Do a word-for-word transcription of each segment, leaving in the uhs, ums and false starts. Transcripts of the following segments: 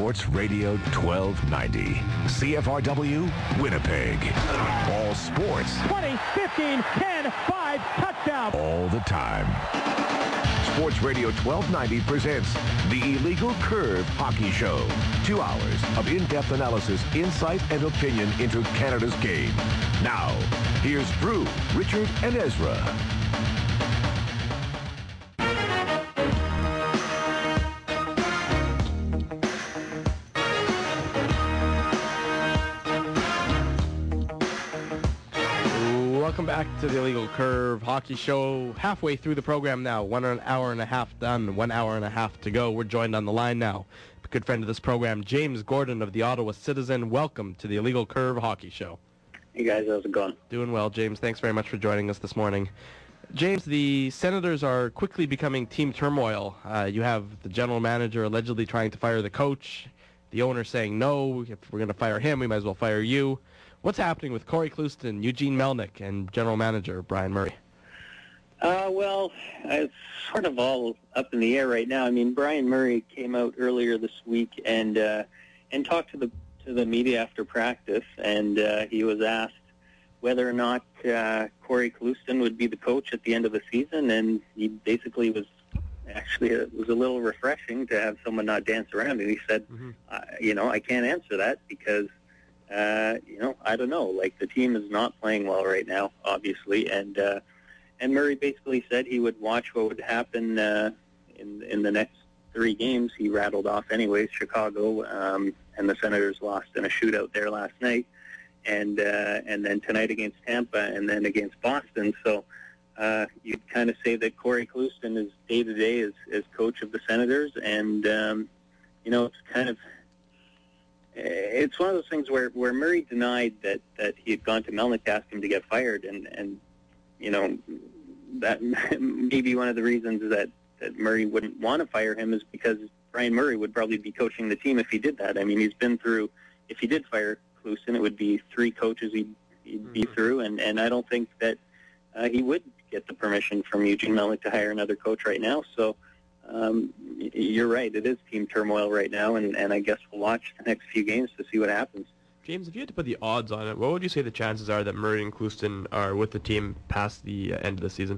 Sports Radio twelve ninety. C F R W, Winnipeg. All sports. twenty, fifteen, ten, five, touchdown. All the time. Sports Radio twelve ninety presents The Illegal Curve Hockey Show. Two hours of in-depth analysis, insight, and opinion into Canada's game. Now, here's Drew, Richard, and Ezra. Welcome back to the Illegal Curve Hockey Show. Halfway through the program now. One hour and a half done. One hour and a half to go. We're joined on the line now. A good friend of this program, James Gordon of the Ottawa Citizen. Welcome to the Illegal Curve Hockey Show. Hey guys, how's it going? Doing well, James. Thanks very much for joining us this morning. James, the Senators are quickly becoming team turmoil. Uh, you have the general manager allegedly trying to fire the coach. The owner saying, no, if we're going to fire him, we might as well fire you. What's happening with Corey Clouston, Eugene Melnyk, and general manager Brian Murray? Uh, well, it's sort of all up in the air right now. I mean, Brian Murray came out earlier this week and uh, and talked to the to the media after practice, and uh, he was asked whether or not uh, Corey Clouston would be the coach at the end of the season, and he basically was actually it was a little refreshing to have someone not dance around. And he said, mm-hmm. uh, you know, I can't answer that because. Uh, you know, I don't know. Like, the team is not playing well right now, obviously, and uh, and Murray basically said he would watch what would happen uh, in in the next three games. He rattled off, anyways, Chicago, um, and the Senators lost in a shootout there last night, and uh, and then tonight against Tampa, and then against Boston. So uh, you'd kind of say that Corey Clouston is day to day as as coach of the Senators, and um, you know, it's kind of. It's one of those things where, where Murray denied that, that he had gone to Melnyk to ask him to get fired, and, and you know, that may be one of the reasons that, that Murray wouldn't want to fire him is because Brian Murray would probably be coaching the team if he did that. I mean, he's been through, if he did fire Clouston, it would be three coaches he'd, he'd be through, and, and I don't think that uh, he would get the permission from Eugene Melnyk to hire another coach right now, so... Um, you're right. It is team turmoil right now, and, and I guess we'll watch the next few games to see what happens. James, if you had to put the odds on it, what would you say the chances are that Murray and Clouston are with the team past the uh, end of the season?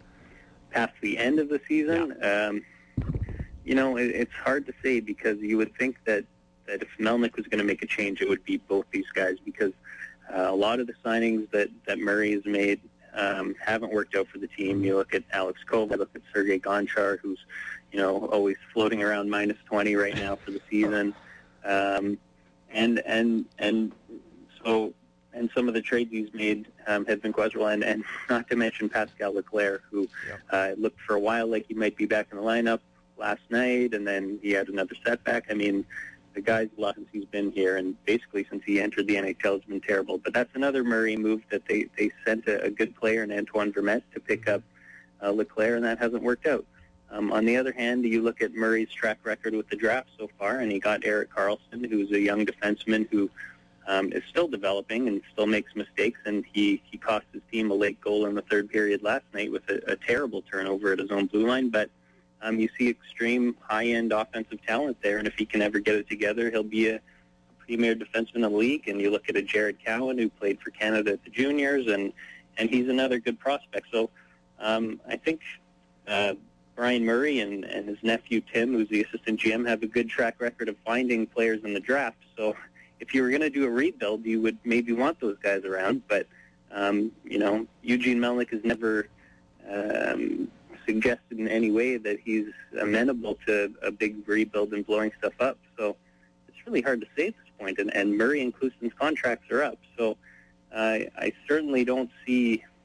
Past the end of the season? Yeah. Um, you know, it, it's hard to say because you would think that, that if Melnyk was going to make a change, it would be both these guys because uh, a lot of the signings that, that Murray has made Um, haven't worked out for the team. You look at Alex Koval, look at Sergei Gonchar, who's, you know, always floating around minus twenty right now for the season. Um, and, and, and so, and some of the trades he's made um, have been questionable, and, and not to mention Pascal Leclerc, who yeah. uh, looked for a while like he might be back in the lineup last night, and then he had another setback. I mean, the guy's luck since he's been here, and basically since he entered the N H L has been terrible. But that's another Murray move that they, they sent a, a good player in Antoine Vermette to pick up uh, Leclerc, and that hasn't worked out. Um, on the other hand, you look at Murray's track record with the draft so far, and he got Erik Karlsson, who's a young defenseman who um, is still developing and still makes mistakes, and he, he cost his team a late goal in the third period last night with a, a terrible turnover at his own blue line. But Um, you see extreme high-end offensive talent there, and if he can ever get it together, he'll be a, a premier defenseman in the league. And you look at a Jared Cowan who played for Canada at the juniors, and, and he's another good prospect. So um, I think uh, Brian Murray and, and his nephew Tim, who's the assistant G M, have a good track record of finding players in the draft. So if you were going to do a rebuild, you would maybe want those guys around. But, um, you know, Eugene Melnyk has never... Um, suggested in any way that he's amenable to a big rebuild and blowing stuff up. So it's really hard to say at this point. And, and Murray and Clouston's contracts are up. So uh, I certainly don't see,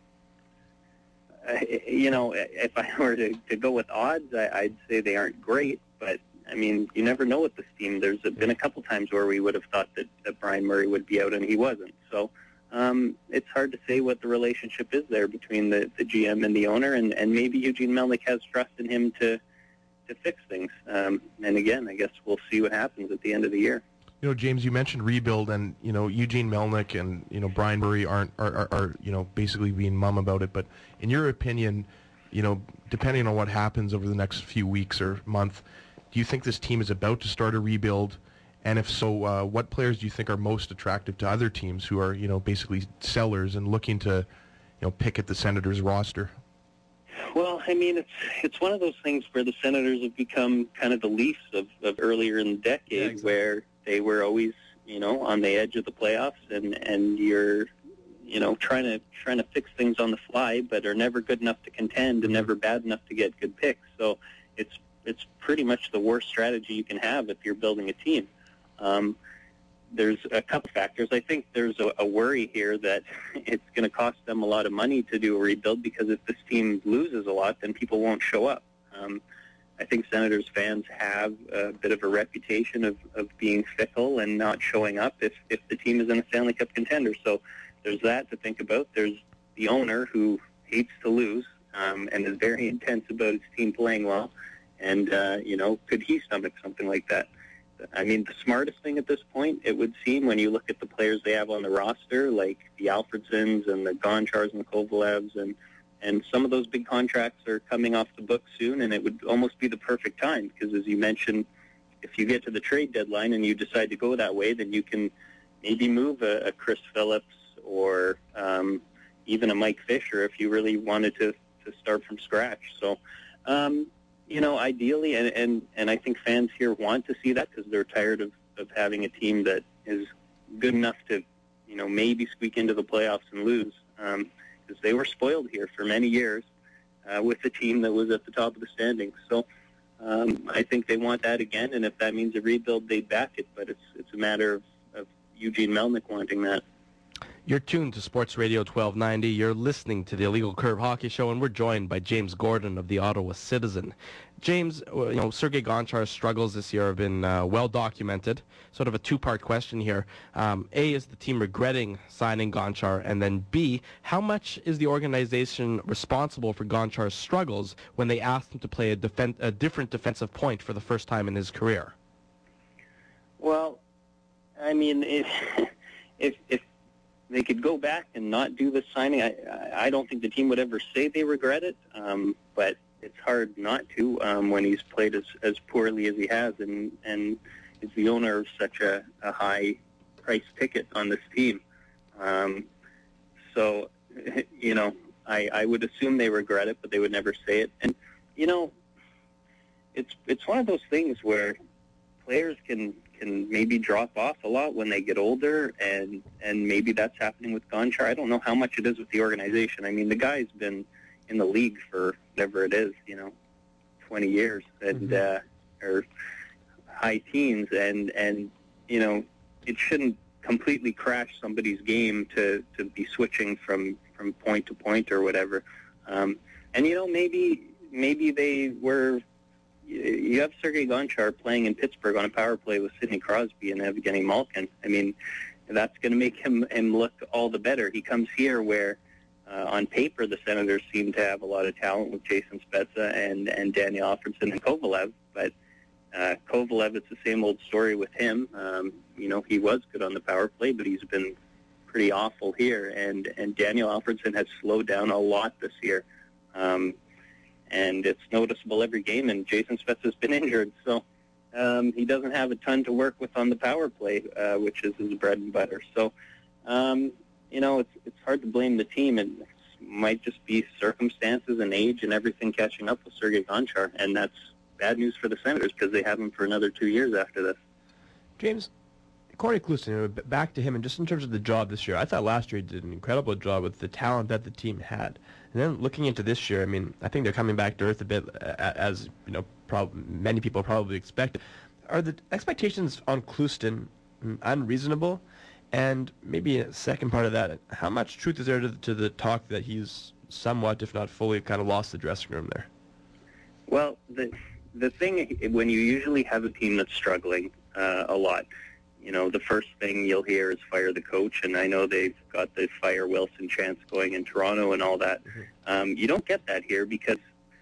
uh, you know, if I were to, to go with odds, I, I'd say they aren't great. But, I mean, you never know with this team. There's been a couple times where we would have thought that, that Brian Murray would be out, and he wasn't. So Um, it's hard to say what the relationship is there between the, the G M and the owner, and, and maybe Eugene Melnyk has trust in him to to fix things. Um, and again, I guess we'll see what happens at the end of the year. You know, James, you mentioned rebuild, and you know Eugene Melnyk and you know Brian Murray aren't are, are, are you know basically being mum about it. But in your opinion, you know, depending on what happens over the next few weeks or month, do you think this team is about to start a rebuild? And if so, uh, what players do you think are most attractive to other teams who are, you know, basically sellers and looking to, you know, pick at the Senators roster? Well, I mean, it's it's one of those things where the Senators have become kind of the Leafs of, of earlier in the decade, Yeah, exactly. where they were always, you know, on the edge of the playoffs, and, and you're, you know, trying to trying to fix things on the fly, but are never good enough to contend and never bad enough to get good picks. So it's it's pretty much the worst strategy you can have if you're building a team. Um, there's a couple factors. I think there's a, a worry here that it's going to cost them a lot of money to do a rebuild, because if this team loses a lot, then people won't show up. Um, I think Senators fans have a bit of a reputation of, of being fickle and not showing up if, if the team is in a Stanley Cup contender. So there's that to think about. There's the owner who hates to lose um, and is very intense about his team playing well. And, uh, you know, could he stomach something like that? I mean, the smartest thing at this point, it would seem, when you look at the players they have on the roster, like the Alfredsons and the Gonchars and the Kovalevs, and, and some of those big contracts are coming off the books soon, and it would almost be the perfect time because, as you mentioned, if you get to the trade deadline and you decide to go that way, then you can maybe move a, a Chris Phillips or um, even a Mike Fisher if you really wanted to, to start from scratch. So, um, you know, ideally, and, and, and I think fans here want to see that because they're tired of, of having a team that is good enough to, you know, maybe squeak into the playoffs and lose, because um, they were spoiled here for many years uh, with the team that was at the top of the standings. So um, I think they want that again, and if that means a rebuild, they'd back it. But it's it's a matter of, of Eugene Melnyk wanting that. You're tuned to Sports Radio twelve ninety. You're listening to the Illegal Curve Hockey Show, and we're joined by James Gordon of the Ottawa Citizen. James, you know, Sergei Gonchar's struggles this year have been uh, well documented. Sort of a two-part question here. Um, A, is the team regretting signing Gonchar? And then B, how much is the organization responsible for Gonchar's struggles when they asked him to play a, defen- a different defensive point for the first time in his career? Well, I mean, if if, if they could go back and not do the signing, I, I don't think the team would ever say they regret it, um, but it's hard not to um, when he's played as, as poorly as he has and, and is the owner of such a, a high-price ticket on this team. Um, so, you know, I, I would assume they regret it, but they would never say it. And, you know, it's it's one of those things where players can can maybe drop off a lot when they get older, and, and maybe that's happening with Gonchar. I don't know how much it is with the organization. I mean, the guy's been in the league for whatever it is, you know, twenty years, and mm-hmm. uh, or high teens, and, and, you know, it shouldn't completely crash somebody's game to, to be switching from, from point to point or whatever. Um, and, you know, maybe maybe they were... You have Sergei Gonchar playing in Pittsburgh on a power play with Sidney Crosby and Evgeny Malkin. I mean, that's going to make him, him look all the better. He comes here where, uh, on paper, the Senators seem to have a lot of talent with Jason Spezza and, and Daniel Alfredson and Kovalev. But uh, Kovalev, it's the same old story with him. Um, you know, he was good on the power play, but he's been pretty awful here. And, and Daniel Alfredson has slowed down a lot this year. Um And it's noticeable every game, and Jason Spezza's been injured, so um, he doesn't have a ton to work with on the power play, uh, which is his bread and butter. So, um, you know, it's it's hard to blame the team. It might just be circumstances and age and everything catching up with Sergei Gonchar, and that's bad news for the Senators because they have him for another two years after this. James, Corey Klusten, back to him, and just in terms of the job this year, I thought last year he did an incredible job with the talent that the team had. And then looking into this year, I mean, I think they're coming back to earth a bit, as you know, prob- many people probably expected. Are the expectations on Klusten unreasonable? And maybe a second part of that, how much truth is there to, to the talk that he's somewhat, if not fully, kind of lost the dressing room there? Well, the the thing, when you usually have a team that's struggling uh, a lot, you know, the first thing you'll hear is fire the coach, and I know they've got the fire Wilson chance going in Toronto and all that. Mm-hmm. Um, you don't get that here because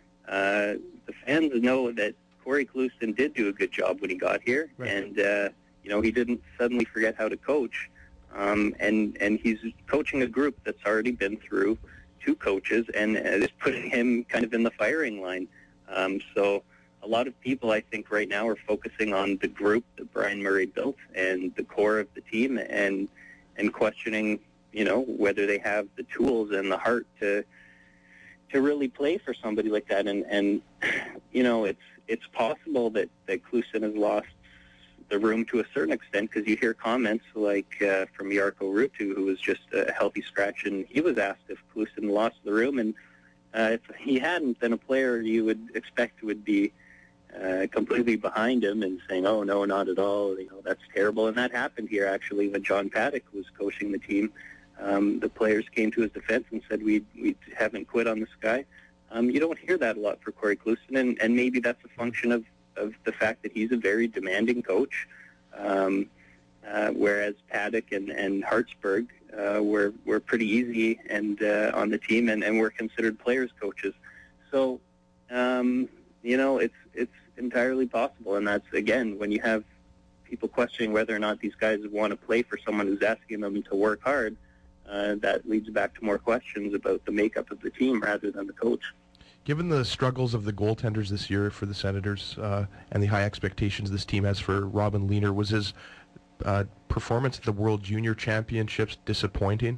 uh, the fans know that Corey Klusten did do a good job when he got here, right. and uh, you know, he didn't suddenly forget how to coach, um, and and he's coaching a group that's already been through two coaches, and uh, is putting him kind of in the firing line. Um, so a lot of people, I think, right now are focusing on the group that Brian Murray built and the core of the team, and and questioning, you know, whether they have the tools and the heart to to really play for somebody like that. And, and you know, it's it's possible that, that Kluson has lost the room to a certain extent, because you hear comments like uh, from Jarkko Ruutu, who was just a healthy scratch, and he was asked if Kluson lost the room, and uh, if he hadn't, then a player you would expect would be uh, completely behind him and saying, oh, no, not at all, you know, that's terrible. And that happened here, actually, when John Paddock was coaching the team. Um, the players came to his defense and said, we we haven't quit on this guy. Um, you don't hear that a lot for Corey Kluson, and, and maybe that's a function of, of the fact that he's a very demanding coach, um, uh, whereas Paddock and, and Hartsburg uh, were, were pretty easy and uh, on the team and, and were considered players' coaches. So, um, you know, it's it's entirely possible, and that's, again, when you have people questioning whether or not these guys want to play for someone who's asking them to work hard, uh, that leads back to more questions about the makeup of the team rather than the coach. Given the struggles of the goaltenders this year for the Senators uh, and the high expectations this team has for Robin Lehner, was his uh, performance at the World Junior Championships disappointing?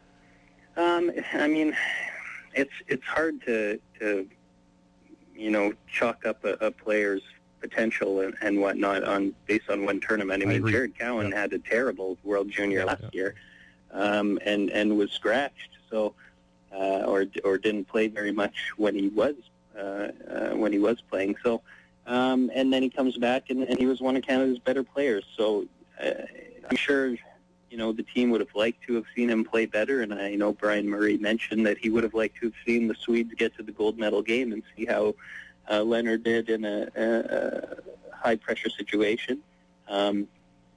Um, I mean, it's it's hard to, to you know, chalk up a, a player's potential and, and whatnot on based on one tournament. I I mean, agree. Jared Cowan Yeah. had a terrible World Junior Yeah, last yeah. year, um, and and was scratched. So. Uh, or or didn't play very much when he was uh, uh, when he was playing. So, um, and then he comes back and, and he was one of Canada's better players. So, uh, I'm sure, you know, the team would have liked to have seen him play better. And I know Brian Murray mentioned that he would have liked to have seen the Swedes get to the gold medal game and see how uh, Leonard did in a, a, a high pressure situation. Um,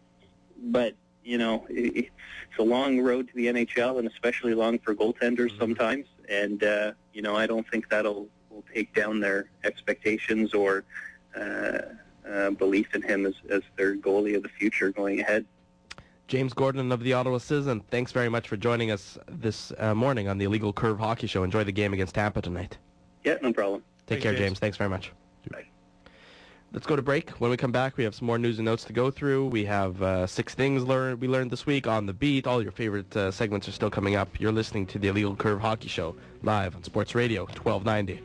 but you know, it's a long road to the N H L, and especially long for goaltenders sometimes. And, uh, you know, I don't think that'll will take down their expectations or uh, uh, belief in him as, as their goalie of the future going ahead. James Gordon of the Ottawa Citizen, thanks very much for joining us this uh, morning on the Illegal Curve Hockey Show. Enjoy the game against Tampa tonight. Yeah, no problem. Take Thanks, care, James. James. Thanks very much. Bye. Let's go to break. When we come back, we have some more news and notes to go through. We have uh, six things learned we learned this week on the beat. All your favorite uh, segments are still coming up. You're listening to the Illegal Curve Hockey Show live on Sports Radio twelve ninety.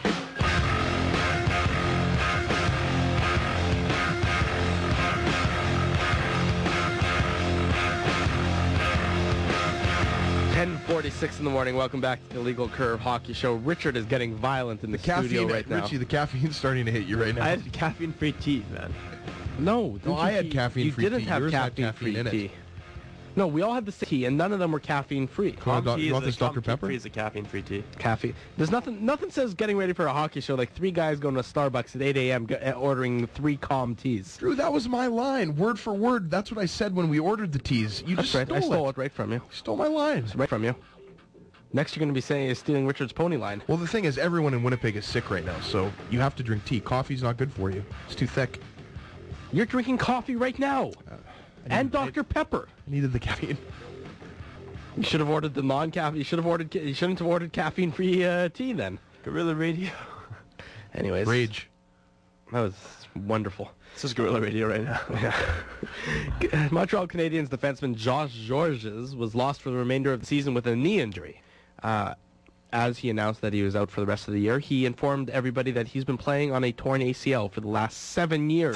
ten forty-six in the morning. Welcome back to the Illegal Curve Hockey Show. Richard is getting violent in the, The studio caffeine, right now. Richie, the caffeine's starting to hit you right now. I had caffeine-free tea, man. No, didn't I you- had you- caffeine-free You didn't tea. have Yours had caffeine-free caffeine in it. tea. No, we all had the same tea, and none of them were caffeine-free. Come on, doc- tea you is want a this Doctor caffeine Pepper? Free is a caffeine-free tea. Caffeine. There's nothing. Nothing says getting ready for a hockey show like three guys going to Starbucks at eight a.m. G- uh, ordering three calm teas. Drew, that was my line, word for word. That's what I said when we ordered the teas. You That's just right. stole I stole it. it right from you. You stole my line. Right from you. Next, you're going to be saying is stealing Richard's pony line. Well, the thing is, everyone in Winnipeg is sick right now, so you have to drink tea. Coffee's not good for you. It's too thick. You're drinking coffee right now, and Doctor Pepper. I needed the caffeine. You should have ordered the non-caffeine. You should have ordered. ca- You shouldn't have ordered caffeine-free uh, tea then. Guerrilla Radio. Anyways, Rage. that was wonderful. This is Guerrilla Radio right now. Yeah. Montreal Canadiens defenseman Josh Georges was lost for the remainder of the season with a knee injury. Uh, as he announced that he was out for the rest of the year, he informed everybody that he's been playing on a torn A C L for the last seven years.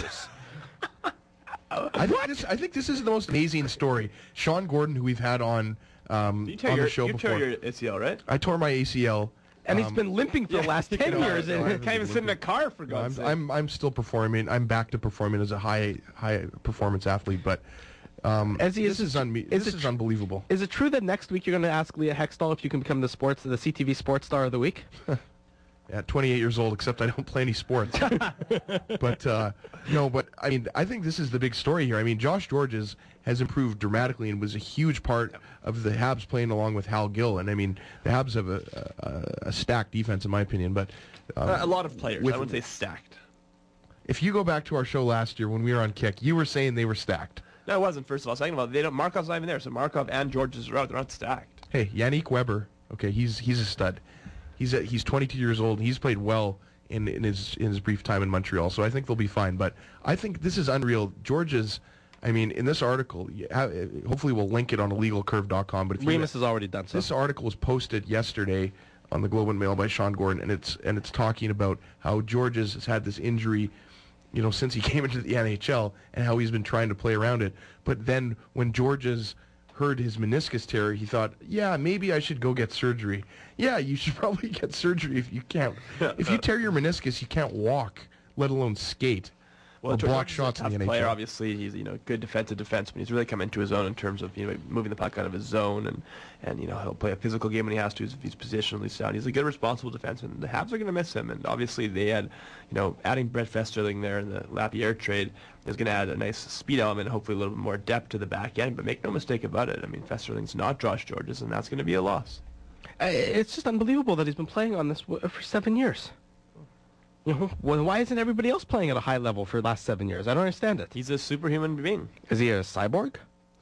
I think, this, I think this is the most amazing story. Sean Gordon, who we've had on um, You tear on your, the show you before. tear your A C L, right? I tore my A C L. And he's um, been limping for the last ten No, years. no, and I can't even sit in a car for I'm, God's sake. I'm I'm still performing. I'm back to performing as a high high performance athlete, but um, As he this is- is unme- is this it is tr- unbelievable. Is it true that next week you're going to ask Leah Hextall if you can become the sports, the C T V Sports Star of the Week? At twenty-eight years old, except I don't play any sports. but uh, no, but I mean, I think this is the big story here. I mean, Josh Georges has improved dramatically and was a huge part of the Habs playing along with Hal Gill. And I mean, the Habs have a, a, a stacked defense, in my opinion. But um, Uh, a lot of players. with- I wouldn't say stacked. if you go back to our show last year when we were on Kick, you were saying they were stacked. No, it wasn't. First of all, second of all, they don't. Markov's not even there, so Markov and Georges are out. They're not stacked. Hey, Yannick Weber. Okay, he's he's a stud. He's a, he's twenty-two years old. He's played well in, in his in his brief time in Montreal. So I think they'll be fine. But I think this is unreal. George's, I mean, in this article, you have, hopefully we'll link it on illegal curve dot com. But if Remus you, has already done so. This article was posted yesterday on the Globe and Mail by Sean Gordon, and it's and it's talking about how George's has had this injury, you know, since he came into the N H L, and how he's been trying to play around it. But then when George's heard his meniscus tear, he thought, yeah, maybe I should go get surgery. Yeah, you should probably get surgery if you can't. If you tear your meniscus, you can't walk, let alone skate. Well, or George block is a shots in tough the N H L. player, obviously, he's you know good defensive defenseman. He's really come into his own in terms of you know moving the puck out of his zone, and and you know he'll play a physical game when he has to if he's positionally sound. He's a good, responsible defenseman. The Habs are going to miss him, and obviously they had, you know, adding Brett Festerling there in the Lapierre trade is going to add a nice speed element, and hopefully a little bit more depth to the back end. But make no mistake about it, I mean Festerling's not Josh Georges, and that's going to be a loss. Uh, It's just unbelievable that he's been playing on this w- for seven years. You know, well, why isn't everybody else playing at a high level for the last seven years? I don't understand it. He's a superhuman being. Is he a cyborg?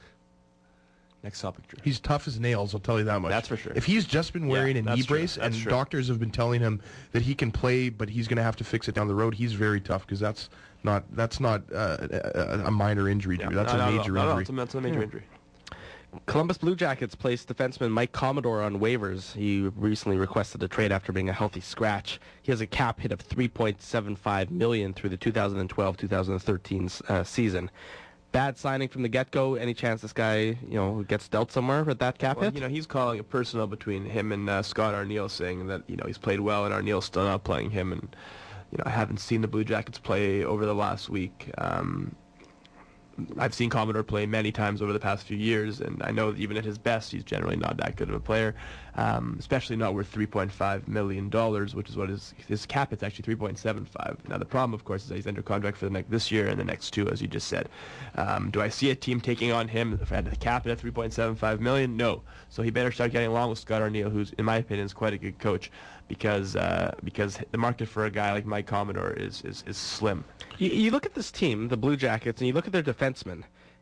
Next topic, Drew. He's tough as nails, I'll tell you that much. That's for sure. If he's just been wearing Yeah, a that's knee true. brace That's and true. doctors have been telling him that he can play, but he's going to have to fix it down the road, he's very tough because that's not that's not uh, a, a minor injury. Yeah, Drew. That's no, a no, major no, no, no, injury. it's a, that's a major Yeah. injury. Columbus Blue Jackets placed defenseman Mike Commodore on waivers. He recently requested a trade after being a healthy scratch. He has a cap hit of three point seven five million dollars through the two thousand twelve two thousand thirteen uh, season. Bad signing from the get-go. Any chance this guy, you know, gets dealt somewhere with that cap Well, hit? you know, he's calling it personal between him and uh, Scott Arniel, saying that you know he's played well and Arniel's still not playing him. And you know, I haven't seen the Blue Jackets play over the last week. Um, I've seen Commodore play many times over the past few years, and I know that even at his best, he's generally not that good of a player, um, especially not worth three point five million dollars, which is what his his cap is actually three point seven five. Now, the problem, of course, is that he's under contract for the next this year and the next two, as you just said. Um, do I see a team taking on him if I had the cap at three point seven five million dollars? No. So he better start getting along with Scott Arniel, who's, in my opinion, is quite a good coach, because uh, because the market for a guy like Mike Commodore is, is, is slim. You, you look at this team, the Blue Jackets, and you look at their defensemen.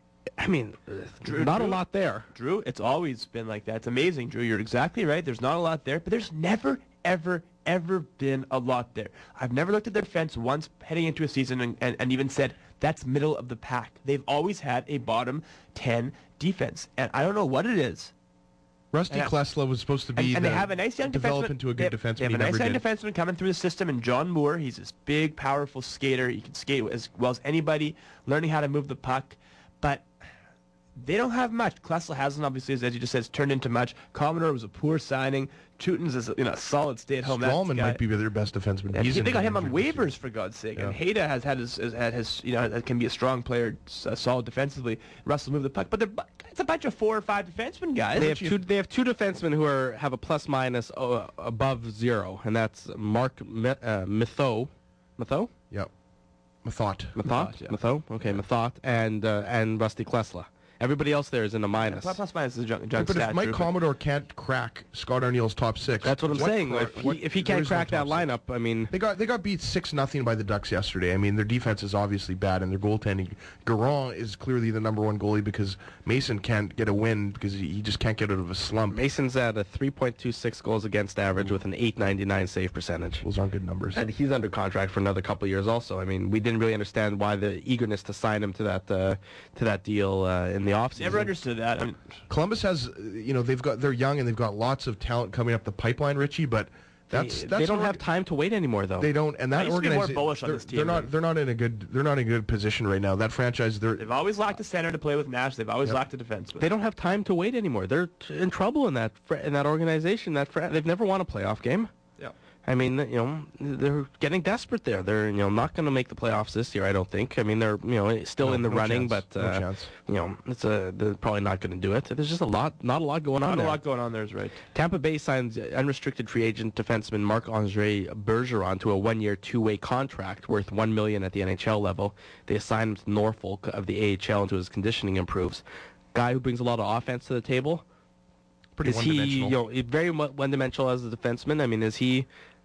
I mean, Drew, not Drew, a lot there. Drew, it's always been like that. It's amazing, Drew. You're exactly right. There's not a lot there, but there's never, ever, ever been a lot there. I've never looked at their defense once heading into a season and, and, and even said, that's middle of the pack. They've always had a bottom ten defense, and I don't know what it is. Rusty And I- Klesla was supposed to be And, and the, they have a nice young develop defenseman. into a they good have, defenseman. They have he a nice never young did. defenseman coming through the system, and John Moore. He's this big, powerful skater. He can skate as well as anybody, learning how to move the puck. But they don't have much. Klesla hasn't, obviously, as, as you just said, turned into much. Commodore was a poor signing. Chutins is you know, a solid stay-at-home. That's Stallman the guy. might be their best defenseman. And He's he, they in- got him on injured this year. waivers, for God's sake. Yeah. And Hayda has had his, has had his, you know, can be a strong player, uh, solid defensively. Russell moved the puck, but they're bu- it's a bunch of four or five defensemen guys. They have two. They have two defensemen who are have a plus minus uh, above zero, and that's Mark Mi- uh, Mitho, Mitho, Yep. Mathot. Mathot, Mathot, yeah. Matho. Okay, Mathot, and uh, and Rusty Klesla. Everybody else there is in a minus. Plus, plus minus is a junk, junk But stat, if Mike Drew, but- Commodore can't crack Scott Arniel's top six, That's what I'm saying. cra- If he, what- if he there can't is no crack that top six. lineup, I mean, They got they got beat six nothing by the Ducks yesterday. I mean, their defense is obviously bad, and their goaltending. Garand is clearly the number one goalie because Mason can't get a win because he, he just can't get out of a slump. Mason's at a three point two six goals against average with an eight ninety-nine save percentage. Those aren't good numbers. And he's under contract for another couple of years also. I mean, we didn't really understand why the eagerness to sign him to that uh, to that deal uh, in the offseason. Never understood that. I mean, Columbus has, uh, you know, they've got they're young and they've got lots of talent coming up the pipeline, Richie. But that's they, that's they don't an have org- time to wait anymore, though. They don't, and I that used to be more organization. bullish on They're, this team they're than- not. They're not in a good. They're not in a good position right now. That franchise. They're. they've always lacked a center to play with Nash. They've always Yep. lacked a defenseman. They don't have time to wait anymore. They're t- in trouble in that fr- in that organization. That fr- they've never won a playoff game. Yeah. I mean, you know, they're getting desperate there. They're, you know, not going to make the playoffs this year, I don't think. I mean, they're, you know, still No, in the no running, chance. but No uh, chance. you know, it's a they're probably not going to do it. There's just a lot, not a lot going on Not a there. lot going on there is right. Tampa Bay signs unrestricted free agent defenseman Marc-Andre Bergeron to a one-year, two-way contract worth one million dollars at the N H L level. They assign him to Norfolk of the A H L until his conditioning improves. Guy who brings a lot of offense to the table. Pretty is he, one-dimensional. you know, very mu- one-dimensional as a defenseman? I mean, is he,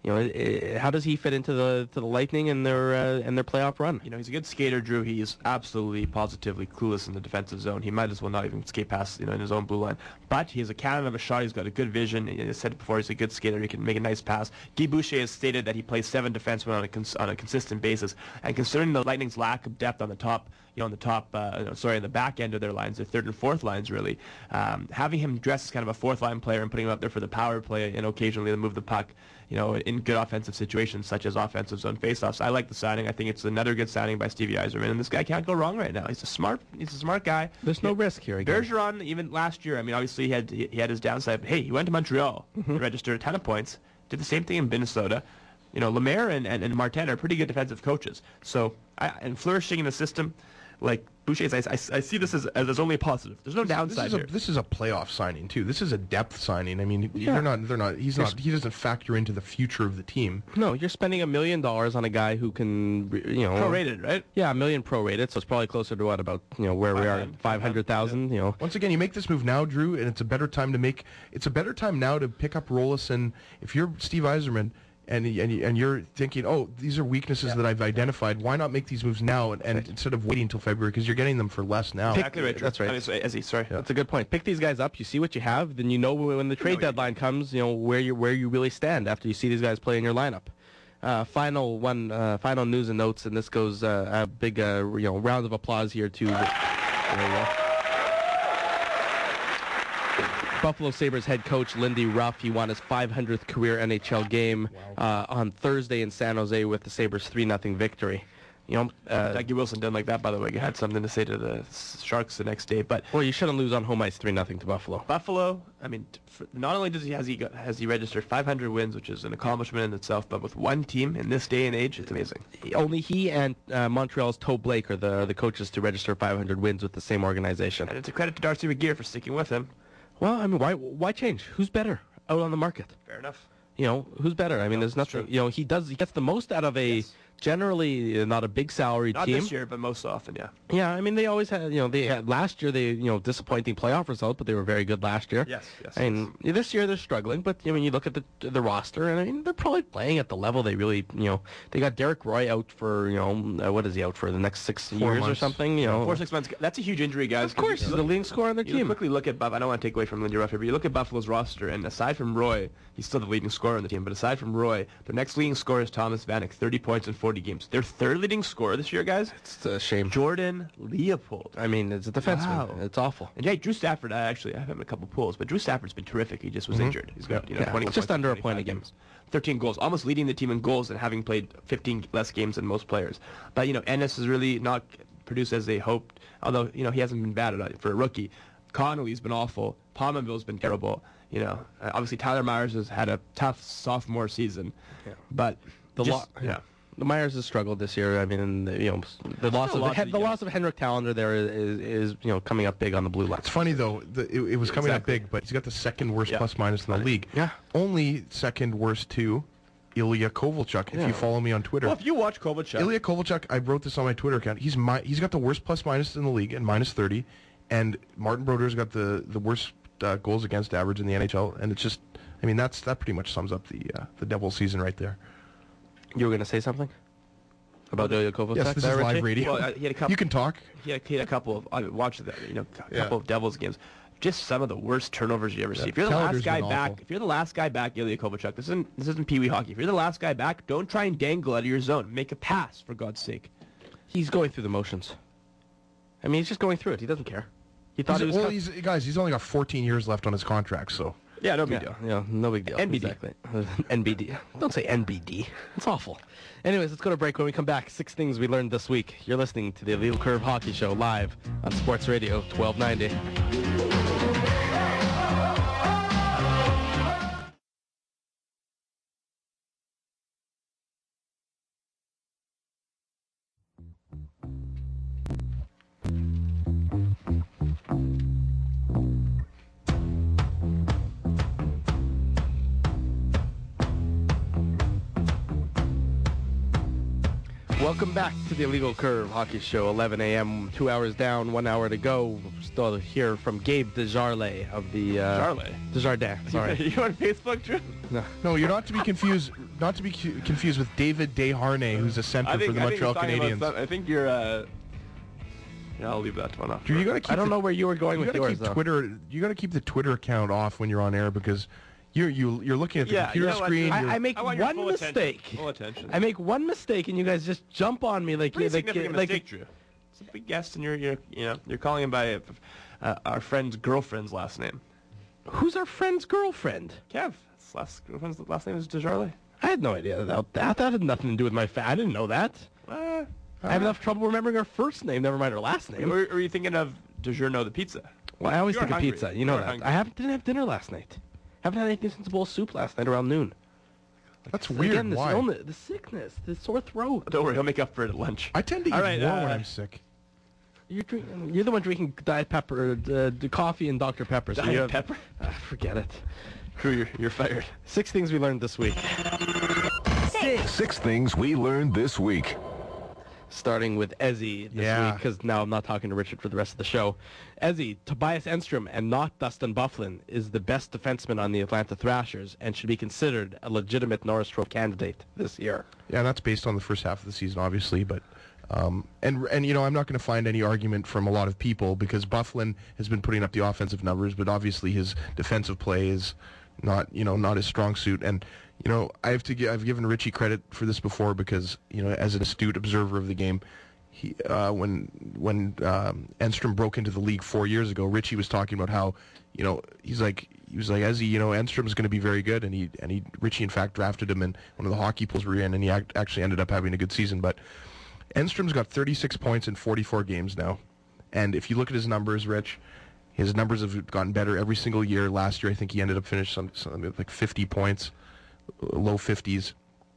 You know, uh, how does he fit into the to the Lightning and their uh, and their playoff run? You know, he's a good skater, Drew. He's absolutely, positively clueless in the defensive zone. He might as well not even skate past, you know, in his own blue line. But he has a cannon of a shot. He's got a good vision. I said it before, he's a good skater. He can make a nice pass. Guy Boucher has stated that he plays seven defensemen on a cons on a consistent basis. And considering the Lightning's lack of depth on the top, you know, on the top, uh, no, sorry, on the back end of their lines, their third and fourth lines, really, um, having him dressed as kind of a fourth line player and putting him up there for the power play and occasionally to move the puck, you know, in good offensive situations such as offensive zone faceoffs. I like the signing. I think it's another good signing by Stevie Yzerman, and this guy can't go wrong right now. He's a smart, he's a smart guy. There's no Yeah. risk here again. Bergeron, even last year, I mean, obviously he had he had his downside. But hey, he went to Montreal, Mm-hmm. registered a ton of points, did the same thing in Minnesota. You know, Lemaire and, and, and Martin are pretty good defensive coaches. So, I, and flourishing in the system, like Boucher, I, I, I see this as, as only a positive. There's no This downside is a here. this is a playoff signing too. This is a depth signing. I mean, Yeah. they're not they're not. He's not. He doesn't factor into the future of the team. No, you're spending a million dollars on a guy who can, you know, Prorated, right? Yeah, a million prorated, so it's probably closer to what, about, you know, where we are, five hundred thousand. You know, Once again, you make this move now, Drew, and it's a better time to make. It's a better time now to pick up Rolison. If you're Steve Yzerman, and and and you're thinking, oh, these are weaknesses that I've identified. Why not make these moves now, and, and instead of waiting until February, because you're getting them for less now. Exactly right. Drew. That's right. I mean, so, Ezzy, sorry. that's a good point. Pick these guys up. You see what you have, then you know when the trade deadline comes, you know where you where you really stand after you see these guys play in your lineup. Uh, final one, uh, final news and notes, and this goes uh, a big, uh, you know, round of applause here to. There you go. Buffalo Sabres head coach Lindy Ruff, he won his five hundredth career N H L game uh, on Thursday in San Jose with the Sabres three nothing victory. You know, uh, Dougie Wilson didn't like that, by the way. He had something to say to the Sharks the next day. But well, you shouldn't lose on home ice three nothing to Buffalo. Buffalo, I mean, t- for, not only does he has he got, has he registered five hundred wins, which is an accomplishment in itself, but with one team in this day and age, it's amazing. Only he and uh, Montreal's Toe Blake are the the coaches to register five hundred wins with the same organization. And it's a credit to Darcy McGear for sticking with him. Well, I mean, why why change? Who's better out on the market? Fair enough. You know, who's better? I mean, there's that's nothing. true. You know, he does. He gets the most out of a Yes. generally uh, not a big salary Not team. this year, but most often, yeah. Yeah, I mean, they always had. You know, they had last year. They you know disappointing playoff result, but they were very good last year. Yes, yes, I mean, this year they're struggling, but I mean, you look at the the roster, and I mean, they're probably playing at the level they really. You know, they got Derek Roy out for you know uh, what is he out for the next six Four years or months. something? You know, Four, six months. That's a huge injury, guys. of course, he's the leading scorer on their You team. quickly look at Buff. I don't want to take away from Lindy Ruff here, but you look at Buffalo's roster, and aside from Roy, he's still the leading scorer on the team. But aside from Roy, their next leading scorer is Thomas Vanek, thirty points in forty games. Their third leading scorer this year, guys, It's a shame. Jordan Leopold. I mean, it's a defenseman. Wow. It's awful. And yeah, Drew Stafford. I actually I have him in a couple pools, but Drew Stafford's been terrific. He just was injured. He's got you know Yeah, twenty just points in under a twenty-five point a game. games. thirteen goals, almost leading the team in goals and having played fifteen less games than most players. But you know, Ennis has really not produced as they hoped. Although you know he hasn't been bad at it for a rookie. Connolly's been awful. Palmerville's been terrible. You know, uh, obviously Tyler Myers has had a tough sophomore season. Yeah. But The just, lo- yeah. The Myers has struggled this year. I mean, and, you know, the loss Still of lots the, of the young- loss of Henrik Tallender there is, is you know coming up big on the blue line. It's funny though. The, it, it was coming Exactly. up big, but he's got the second worst Yeah. plus minus in the league. Yeah. Only second worst to Ilya Kovalchuk. If Yeah. you follow me on Twitter. Well, if you watch Kovalchuk, Ilya Kovalchuk, I wrote this on my Twitter account. He's mi- he's got the worst plus minus in the league and minus thirty, and Martin Brodeur's got the the worst uh, goals against average in the N H L. And it's just, I mean, that's that pretty much sums up the uh, the Devil season right there. You were going to say something about Ilya Kovalchuk? Yes, this there, is live Richie? radio. Well, uh, he had a couple. You can talk. He had, he had a couple of. I watched the you know a Yeah. couple of Devils games. Just some of the worst turnovers you ever see. If you're the Calgary's last guy been back, awful. if you're the last guy back, Ilya Kovalchuk. This isn't this isn't Pee Wee hockey. If you're the last guy back, don't try and dangle out of your zone. Make a pass for God's sake. He's going through the motions. I mean, he's just going through it. He doesn't care. He thought He's, he was. well, co- he's, guys, he's only got fourteen years left on his contract, so. Yeah, no big yeah, deal. yeah, no big deal. N B D. Exactly. N B D. Don't say N B D. It's awful. Anyways, let's go to break. When we come back, six things we learned this week. You're listening to the Illegal Curve Hockey Show live on Sports Radio twelve ninety. Welcome back to the Illegal Curve Hockey Show, eleven a.m., two hours down, one hour to go. Still here from Gabe Desjardins of the... Uh, Desjardins? Desjardins, sorry. you on Facebook, Drew? No, you're not to be confused. not to be cu- confused with David Desharnais, who's a center I think, for the I think Montreal he's talking about Canadiens. some- I think you're. Uh, yeah, I'll leave that one off. You gotta keep I don't the, know where you were going you with gotta yours, keep though. Twitter. You gotta keep the Twitter account off when you're on air because you're you you're looking at the Yeah, computer you know what, screen. I- you're- I, I make I want your one full attention. mistake. Full attention. I make one mistake, and you guys just jump on me like Pretty you're like, significant like mistake, Drew. It's a big guest, and you're you're you know you're calling him by uh, our friend's girlfriend's last name. who's our friend's girlfriend? Kev. His last girlfriend's last name is Desjardins. I had no idea about that. That had nothing to do with my fa- I didn't know that. Uh, I have enough trouble remembering her first name, never mind her last name. or, or are you thinking of DiGiorno the pizza? Well, I always You're think hungry. of pizza. You know You're that. hungry. I haven't didn't have dinner last night. Haven't had anything since a bowl of soup last night around noon. That's weird. Again, this Why? illness, the sickness, the sore throat. Don't worry, I'll make up for it at lunch. I tend to eat All right, more uh, when I'm sick. You're drinking. You're the one drinking Diet Pepper, uh, the coffee, and Doctor Pepper. So Diet you have, Pepper? Ah, forget it. Drew, you're, you're fired. Six things we learned this week. Six things we learned this week. Starting with Ezzy this Yeah. week, because now I'm not talking to Richard for the rest of the show. Ezzy, Tobias Enstrom, and not Dustin Byfuglien, is the best defenseman on the Atlanta Thrashers and should be considered a legitimate Norris Trophy candidate this year. Yeah, that's based on the first half of the season, obviously, but um, and and you know I'm not going to find any argument from a lot of people because Byfuglien has been putting up the offensive numbers, but obviously his defensive play is not you know not his strong suit. And you know I have to gi- I've given Richie credit for this before because you know as an astute observer of the game, he uh, when when um, Enstrom broke into the league four years ago, Richie was talking about how you know he's like. He was like, Ezzy, you know, Enstrom's going to be very good, and he and he Richie in fact drafted him in one of the hockey pools we're in, and he act, actually ended up having a good season. But Enstrom's got thirty-six points in forty-four games now, and if you look at his numbers, Rich, his numbers have gotten better every single year. Last year, I think he ended up finishing some, something like fifty points, low fifties.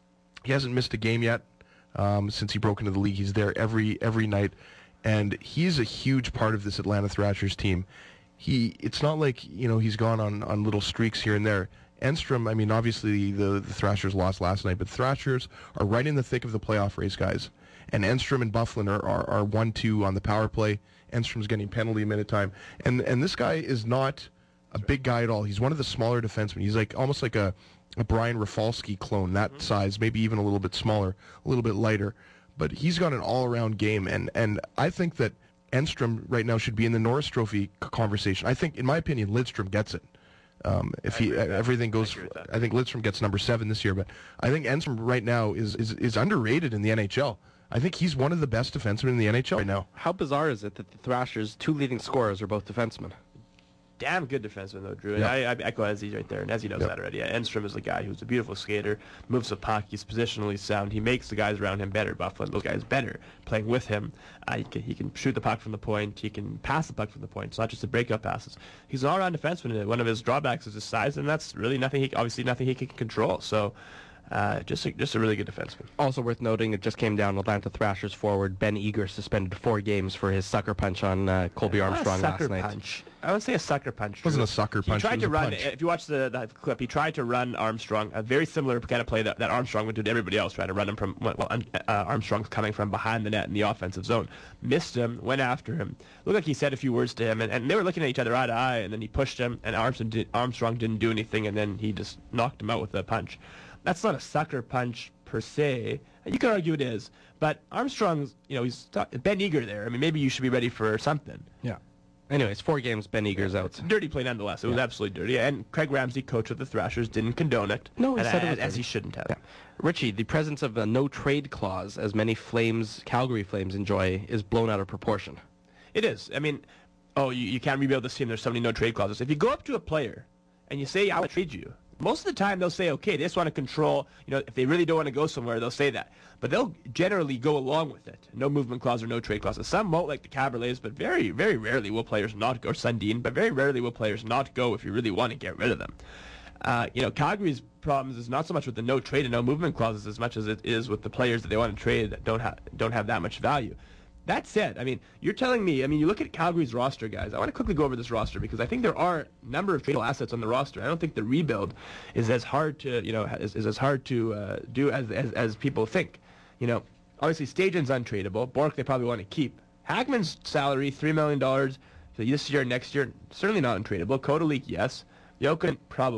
He hasn't missed a game yet um, since he broke into the league. He's there every every night, and he's a huge part of this Atlanta Thrashers team. He, it's not like, you know, he's gone on, on little streaks here and there. Enstrom, I mean, obviously the, the Thrashers lost last night, but Thrashers are right in the thick of the playoff race, guys. And Enstrom and Byfuglien are, are, are one two on the power play. Enstrom's getting penalty minute time. And and this guy is not a big guy at all. He's one of the smaller defensemen. He's like almost like a, a Brian Rafalski clone, that mm-hmm. size, maybe even a little bit smaller, a little bit lighter. But he's got an all-around game, and, and I think that Enstrom right now should be in the Norris Trophy c- conversation. I think, in my opinion, Lidstrom gets it. Um, if he uh, everything goes, I, I think Lidstrom gets number seven this year. But I think Enstrom right now is, is is underrated in the N H L. I think he's one of the best defensemen in the N H L right now. How bizarre is it that the Thrashers' two leading scorers are both defensemen? Damn good defenseman, though, Drew. And Yep. I, I echo Ezzy right there, and Ezzy knows Yep. that already. Yeah, Enstrom is a guy who's a beautiful skater, moves the puck, he's positionally sound. He makes the guys around him better. Byfuglien, those guys better playing with him. Uh, he, can, he can shoot the puck from the point. He can pass the puck from the point. It's not just the breakup passes. He's an all-around defenseman, and one of his drawbacks is his size, and that's really nothing. He obviously nothing he can control. So. Uh, just a, just a really good defenseman. Also worth noting, it just came down, Atlanta Thrashers forward Ben Eager suspended four games for his sucker punch on uh, Colby Armstrong Not a sucker last night. punch. I would say a sucker punch. It wasn't Drew. a sucker punch, He tried it was to a run. punch. If you watch the, the clip, he tried to run Armstrong, a very similar kind of play that, that Armstrong would do to everybody else, trying to run him from, well, uh, Armstrong's coming from behind the net in the offensive zone. Missed him, went after him. Looked like he said a few words to him, and, and they were looking at each other eye to eye, and then he pushed him, and Armstrong, did, Armstrong didn't do anything, and then he just knocked him out with a punch. That's not a sucker punch per se. You could argue it is, but Armstrong's, you know, he's talk- Ben Eager there. I mean, maybe you should be ready for something. Yeah. Anyways, four games, Ben Eager's out. Dirty play nonetheless. It was Yeah. absolutely dirty. And Craig Ramsey, coach of the Thrashers, didn't condone it. No, he and, said it as, was as dirty. he shouldn't have. Yeah. Richie, the presence of a no-trade clause, as many Flames, Calgary Flames enjoy, is blown out of proportion. It is. I mean, oh, you, you can't rebuild this team. There's so many no trade clauses. If you go up to a player and you say, I want to trade you, most of the time they'll say, okay, they just want to control, you know, if they really don't want to go somewhere, they'll say that. But they'll generally go along with it. No movement clause or no trade clauses. Some won't, like the Caberlets, but very, very rarely will players not go, or Sundin, but very rarely will players not go if you really want to get rid of them. Uh, you know, Calgary's problems is not so much with the no trade and no movement clauses as much as it is with the players that they want to trade that don't, ha- don't have that much value. That said, I mean, you're telling me, I mean, you look at Calgary's roster, guys. I want to quickly go over this roster because I think there are a number of tradable assets on the roster. I don't think the rebuild is as hard to, you know, is, is as hard to uh, do as, as as people think. You know, obviously Stajan's untradeable. Bork they probably want to keep. Hagman's salary, three million dollars so this year, next year, certainly not untradeable. Kodalik, yes. Jokin, probably.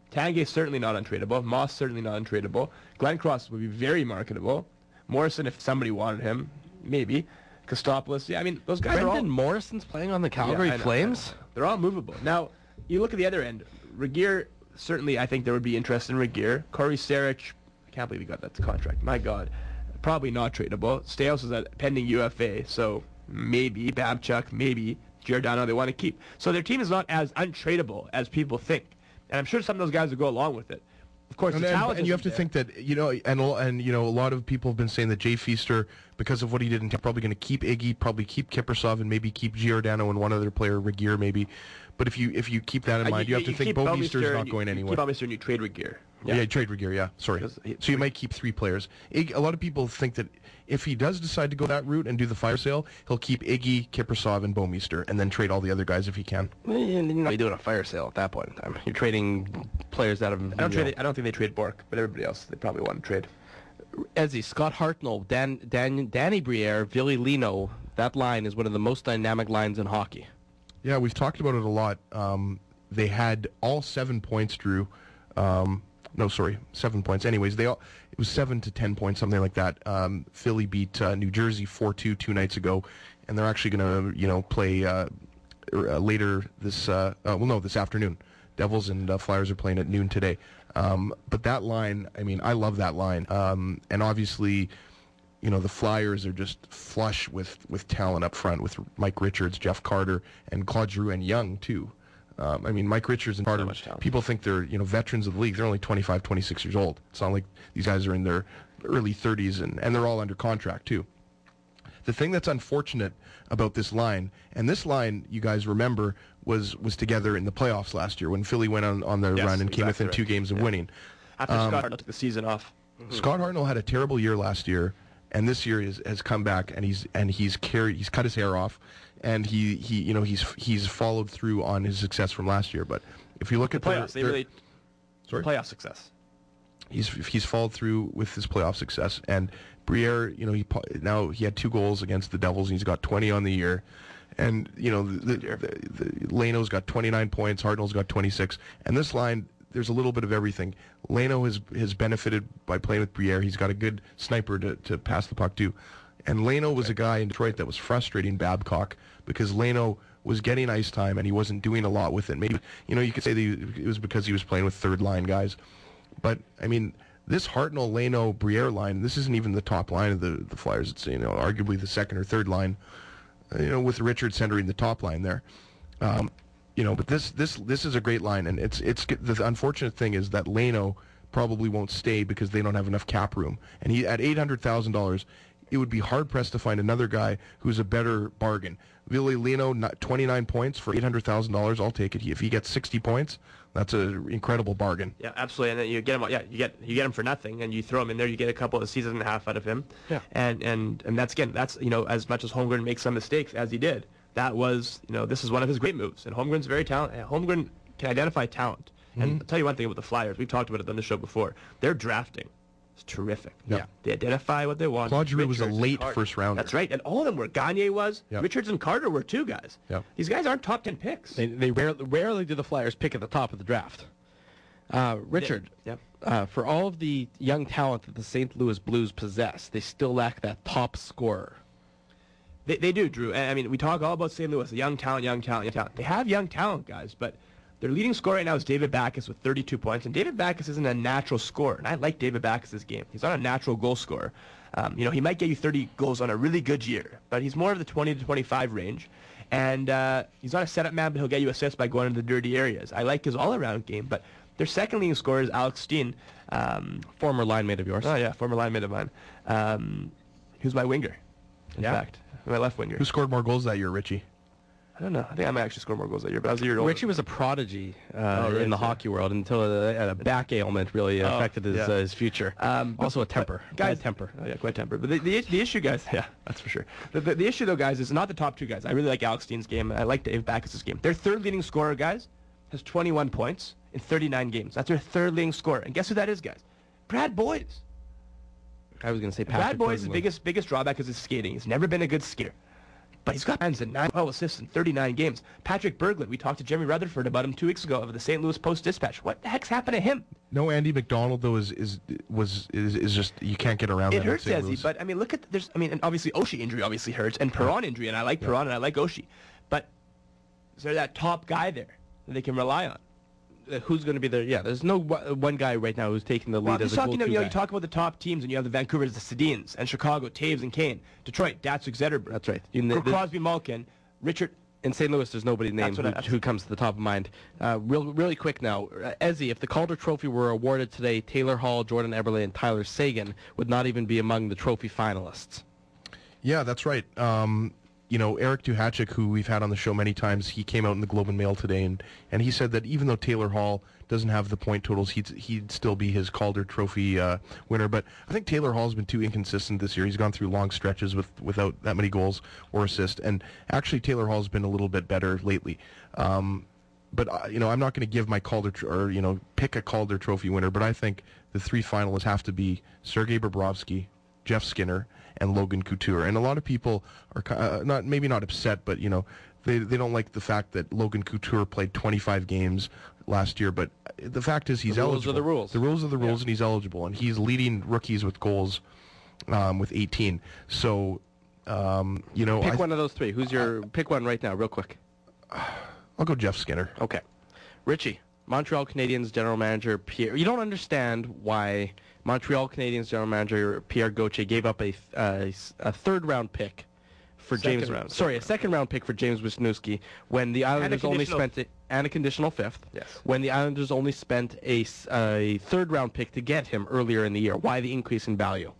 Tanguay certainly not untradeable. Moss certainly not untradeable. Glenn Cross would be very marketable. Morrison, if somebody wanted him, maybe. Kostopoulos, yeah, I mean, those guys Brendan are all... Morrison's playing on the Calgary Yeah, I know, Flames? I know. They're all movable. Now, you look at the other end. Regier, certainly I think there would be interest in Regier. Corey Sarich, I can't believe he got that contract. My God. Probably not tradable. Stales is a pending U F A, so maybe. Babchuk, maybe. Giordano they want to keep. So their team is not as untradeable as people think. And I'm sure some of those guys will go along with it. Of course, And, the and, talent and you have isn't to there. think that, you know, and and you know, a lot of people have been saying that Jay Feaster, because of what he did, in probably going to keep Iggy, probably keep Kiprusoff, and maybe keep Giordano and one other player, Regier maybe. But if you if you keep that in Uh, mind, you, have to think keep Bouwmeester is Bouwmeester not and you- going you anywhere. Keep Bouwmeester and you trade Regier. Yeah, yeah trade Regier, yeah, sorry. Because he- So you might keep three players. Ig, a lot of people think that if he does decide to go that route and do the fire sale, he'll keep Iggy, Kiprusoff, and Bouwmeester, and then trade all the other guys if he can. Well, You're not doing a fire sale at that point in time. You're trading players out of... I don't, trade, I don't think they trade Bork, but everybody else, they probably want to trade. Ezzy, Scott Hartnell, Dan, Dan, Danny Briere, Ville Lino, that line is one of the most dynamic lines in hockey. Yeah, we've talked about it a lot. Um, they had all seven points, Drew. Um, no, sorry, seven points. Anyways, they all it was seven to ten points, something like that. Um, Philly beat uh, New Jersey four two two nights ago, and they're actually going to, you know, play uh, uh, later this. Uh, uh, well, no, this afternoon. Devils and uh, Flyers are playing at noon today. Um, but that line, I mean, I love that line, um, and obviously, you know, the Flyers are just flush with, with talent up front with Mike Richards, Jeff Carter, and Claude Giroux and Young, too. Um, I mean, Mike Richards and Carter, much talent. people think they're, you know, veterans of the league. They're only twenty-five, twenty-six years old. It's not like these guys are in their early thirties, and, and they're all under contract, too. The thing that's unfortunate about this line, and this line, you guys remember, was was together in the playoffs last year when Philly went on, on their Yes, run and came exactly within right. two games of Yeah. winning. After Um, Scott Hartnell took the season off. Scott Hartnell had a terrible year last year, and this year is, has come back and he's and he's carried he's cut his hair off, and he, he you know he's he's followed through on his success from last year. But if you look at The playoffs, they their- really... sorry, Playoff success. he's he's followed through with his playoff success. And Briere, you know, he po- now he had two goals against the Devils, and he's got twenty on the year. And you know, the, the, the, the Leno's got twenty-nine points, Hartnell's got twenty-six, and this line, there's a little bit of everything. Leno has has benefited by playing with Briere. He's got a good sniper to, to pass the puck to. And Leno was a guy in Detroit that was frustrating Babcock because Leno was getting ice time and he wasn't doing a lot with it. Maybe, you know, you could say that he, it was because he was playing with third line guys. But, I mean, this Hartnell, Leno, Briere line, this isn't even the top line of the, the Flyers. It's, you know, arguably the second or third line, uh, you know, with Richard centering the top line there. Um, you know, but this this this is a great line, and it's it's the unfortunate thing is that Leno probably won't stay because they don't have enough cap room. And he at eight hundred thousand dollars, it would be hard pressed to find another guy who's a better bargain. Ville Leno, twenty-nine points for eight hundred thousand dollars. I'll take it. If he gets sixty points, that's an incredible bargain. Yeah, absolutely. And then you get him. Yeah, you get you get him for nothing, and you throw him in there. You get a couple of seasons and a half out of him. Yeah. And and and that's again, that's you know, as much as Holmgren makes some mistakes as he did, that was you know, this is one of his great moves. And Holmgren's very talented. Holmgren can identify talent. Mm-hmm. And I'll tell you one thing about the Flyers. We've talked about it on the show before. Their drafting is terrific. Yeah. They identify what they want. Claude Giroux was a Richards and late Carter. first rounder. That's right. And all of them were. Gagne was. Yeah. Richards and Carter were two guys. Yeah. These guys aren't top ten picks. They, they rarely, rarely do the Flyers pick at the top of the draft. Uh, Richard, Yeah. uh, for all of the young talent that the Saint Louis Blues possess, they still lack that top scorer. They, they do, Drew. And, I mean, we talk all about Saint Louis, young talent, young talent, young talent. They have young talent, guys, but their leading scorer right now is David Backes with thirty-two points. And David Backes isn't a natural scorer. And I like David Backes' game. He's not a natural goal scorer. Um, you know, he might get you thirty goals on a really good year, but he's more of the twenty to twenty-five range. And uh, he's not a setup man, but he'll get you assists by going into the dirty areas. I like his all-around game, but their second leading scorer is Alex Steen. Um, Former line mate of yours. oh, yeah, former line mate of mine. Um, who's my winger, in Yeah. fact. My left winger. Who scored more goals that year, Richie? I don't know. I think I might actually score more goals that year, but I was a year older. Richie was a prodigy uh, Oh, really? in the Yeah. hockey world until a, a back ailment really Oh, affected his, yeah. uh, his future. Um, but- also a temper. but guys, Bad temper. Oh, yeah, quite temper. But the, the, the issue, guys, yeah, that's for sure. The, the, the issue, though, guys, is not the top two guys. I really like Alex Steen's game, and I like Dave Backes' game. Their third leading scorer, guys, has twenty-one points in thirty-nine games. That's their third leading scorer. And guess who that is, guys? Brad Boyes. I was going to say Brad Patrick Boyes' Berglund. biggest biggest drawback is his skating. He's never been a good skater. but he's got hands in nine twelve assists in thirty-nine games. Patrick Berglund, we talked to Jeremy Rutherford about him two weeks ago of the Saint Louis Post-Dispatch. What the heck's happened to him? No, Andy McDonald though is is was is, is just you can't get around. It that in hurts, Saint Desi, Louis. but I mean, look at there's. I mean, and obviously Oshie injury obviously hurts, and Perron injury, and I like Perron and I like Oshie, but is there that top guy there that they can rely on? Uh, who's going to be there? Yeah, there's no w- one guy right now who's taking the lead Well, I'm as just a talking, go-to you know, guy. you talk about the top teams, and you have the Vancouvers, the Sedins, and Chicago, Taves and Kane, Detroit, Datsuk Zetterberg. That's right. You, Cro- the, Crosby, Malkin, Richard. in Saint Louis, there's nobody named what I- who, who comes to the top of mind. Uh, real, really quick now, uh, Ezzy, if the Calder Trophy were awarded today, Taylor Hall, Jordan Eberle, and Tyler Seguin would not even be among the trophy finalists. Yeah, that's right. Um, you know, Eric Duhatschek, who we've had on the show many times, he came out in the Globe and Mail today, and, and he said that even though Taylor Hall doesn't have the point totals, he'd he'd still be his Calder Trophy uh, winner. But I think Taylor Hall's been too inconsistent this year. He's gone through long stretches with without that many goals or assists, and actually Taylor Hall's been a little bit better lately. Um, but uh, you know, I'm not going to give my Calder tr- or you know pick a Calder Trophy winner. But I think the three finalists have to be Sergei Bobrovsky, Jeff Skinner, and Logan Couture. And a lot of people are uh, not maybe not upset, but you know they they don't like the fact that Logan Couture played twenty-five games last year. But the fact is he's The rules eligible. are the rules. The rules are the rules, Yeah. and he's eligible, and he's leading rookies with goals um, with eighteen. So um, you know, Pick I, one of those three. Who's your pick one right now, real quick? I'll go Jeff Skinner. Okay. Richie, Montreal Canadiens general manager Pierre. You don't understand why Montreal Canadiens general manager Pierre Gauthier gave up a uh, a third round pick for Second James. round, sorry, second a second round pick for James Wisniewski when the Islanders only conditional- spent it and a conditional fifth. Yes. When the Islanders only spent a, s- a third round pick to get him earlier in the year. Why the increase in value?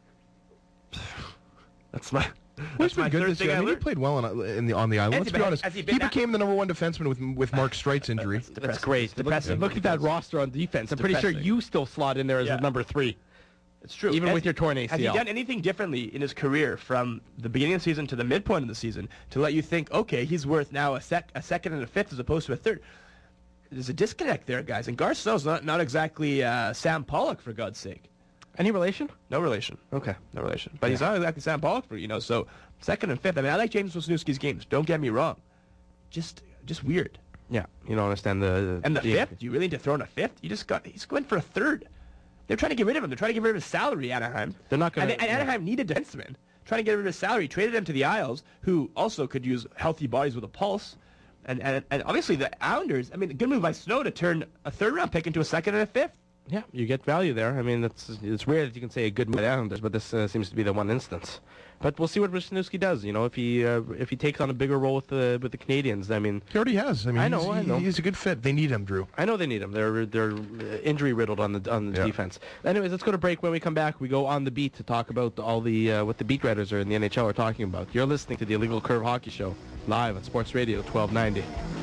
That's my. Well, That's he's been my good third this thing year. I I mean, he learned. played well on, in the, on the island. Has Let's he be been- honest. has he He, been that- became the number one defenseman with with Mark Strite's injury. That's Depressing. great. It's Look, depressing. look at that roster on defense. I'm pretty sure depressing. you still slot in there as Yeah. a number three. It's true. Even Has- with your torn A C L. Has he done anything differently in his career from the beginning of the season to the midpoint of the season to let you think, okay, he's worth now a sec, a second and a fifth as opposed to a third? There's a disconnect there, guys. And Garceau's not not exactly uh, Sam Pollock, for God's sake. Any relation? No relation. Okay. No relation. But he's not exactly Sam Pollock, for you know. So second and fifth. I mean, I like James Wisniewski's games. Don't get me wrong. Just just weird. Yeah. You don't understand the... And the fifth, you really need to throw in a fifth? You just got he's going for a third. They're trying to get rid of him. They're trying to get rid of his salary, Anaheim. They're not gonna- And, and yeah. Anaheim needed defensemen. Trying to get rid of his salary, traded him to the Isles, who also could use healthy bodies with a pulse. And and, and obviously the Islanders, I mean, good move by Snow to turn a third round pick into a second and a fifth. Yeah, you get value there. I mean, it's it's rare that you can say a good move by the Islanders, but this uh, seems to be the one instance. But we'll see what Wisniewski does. You know, if he uh, if he takes on a bigger role with the with the Canadians. I mean, He already has. I mean, I know, he's, I know. he's a good fit. They need him, Drew. I know they need him. They're they're uh, injury riddled on the on the Yeah. defense. Anyways, let's go to break. When we come back, we go on the beat to talk about all the uh, what the beat writers are in the N H L are talking about. You're listening to the Illegal Curve Hockey Show live on Sports Radio twelve ninety.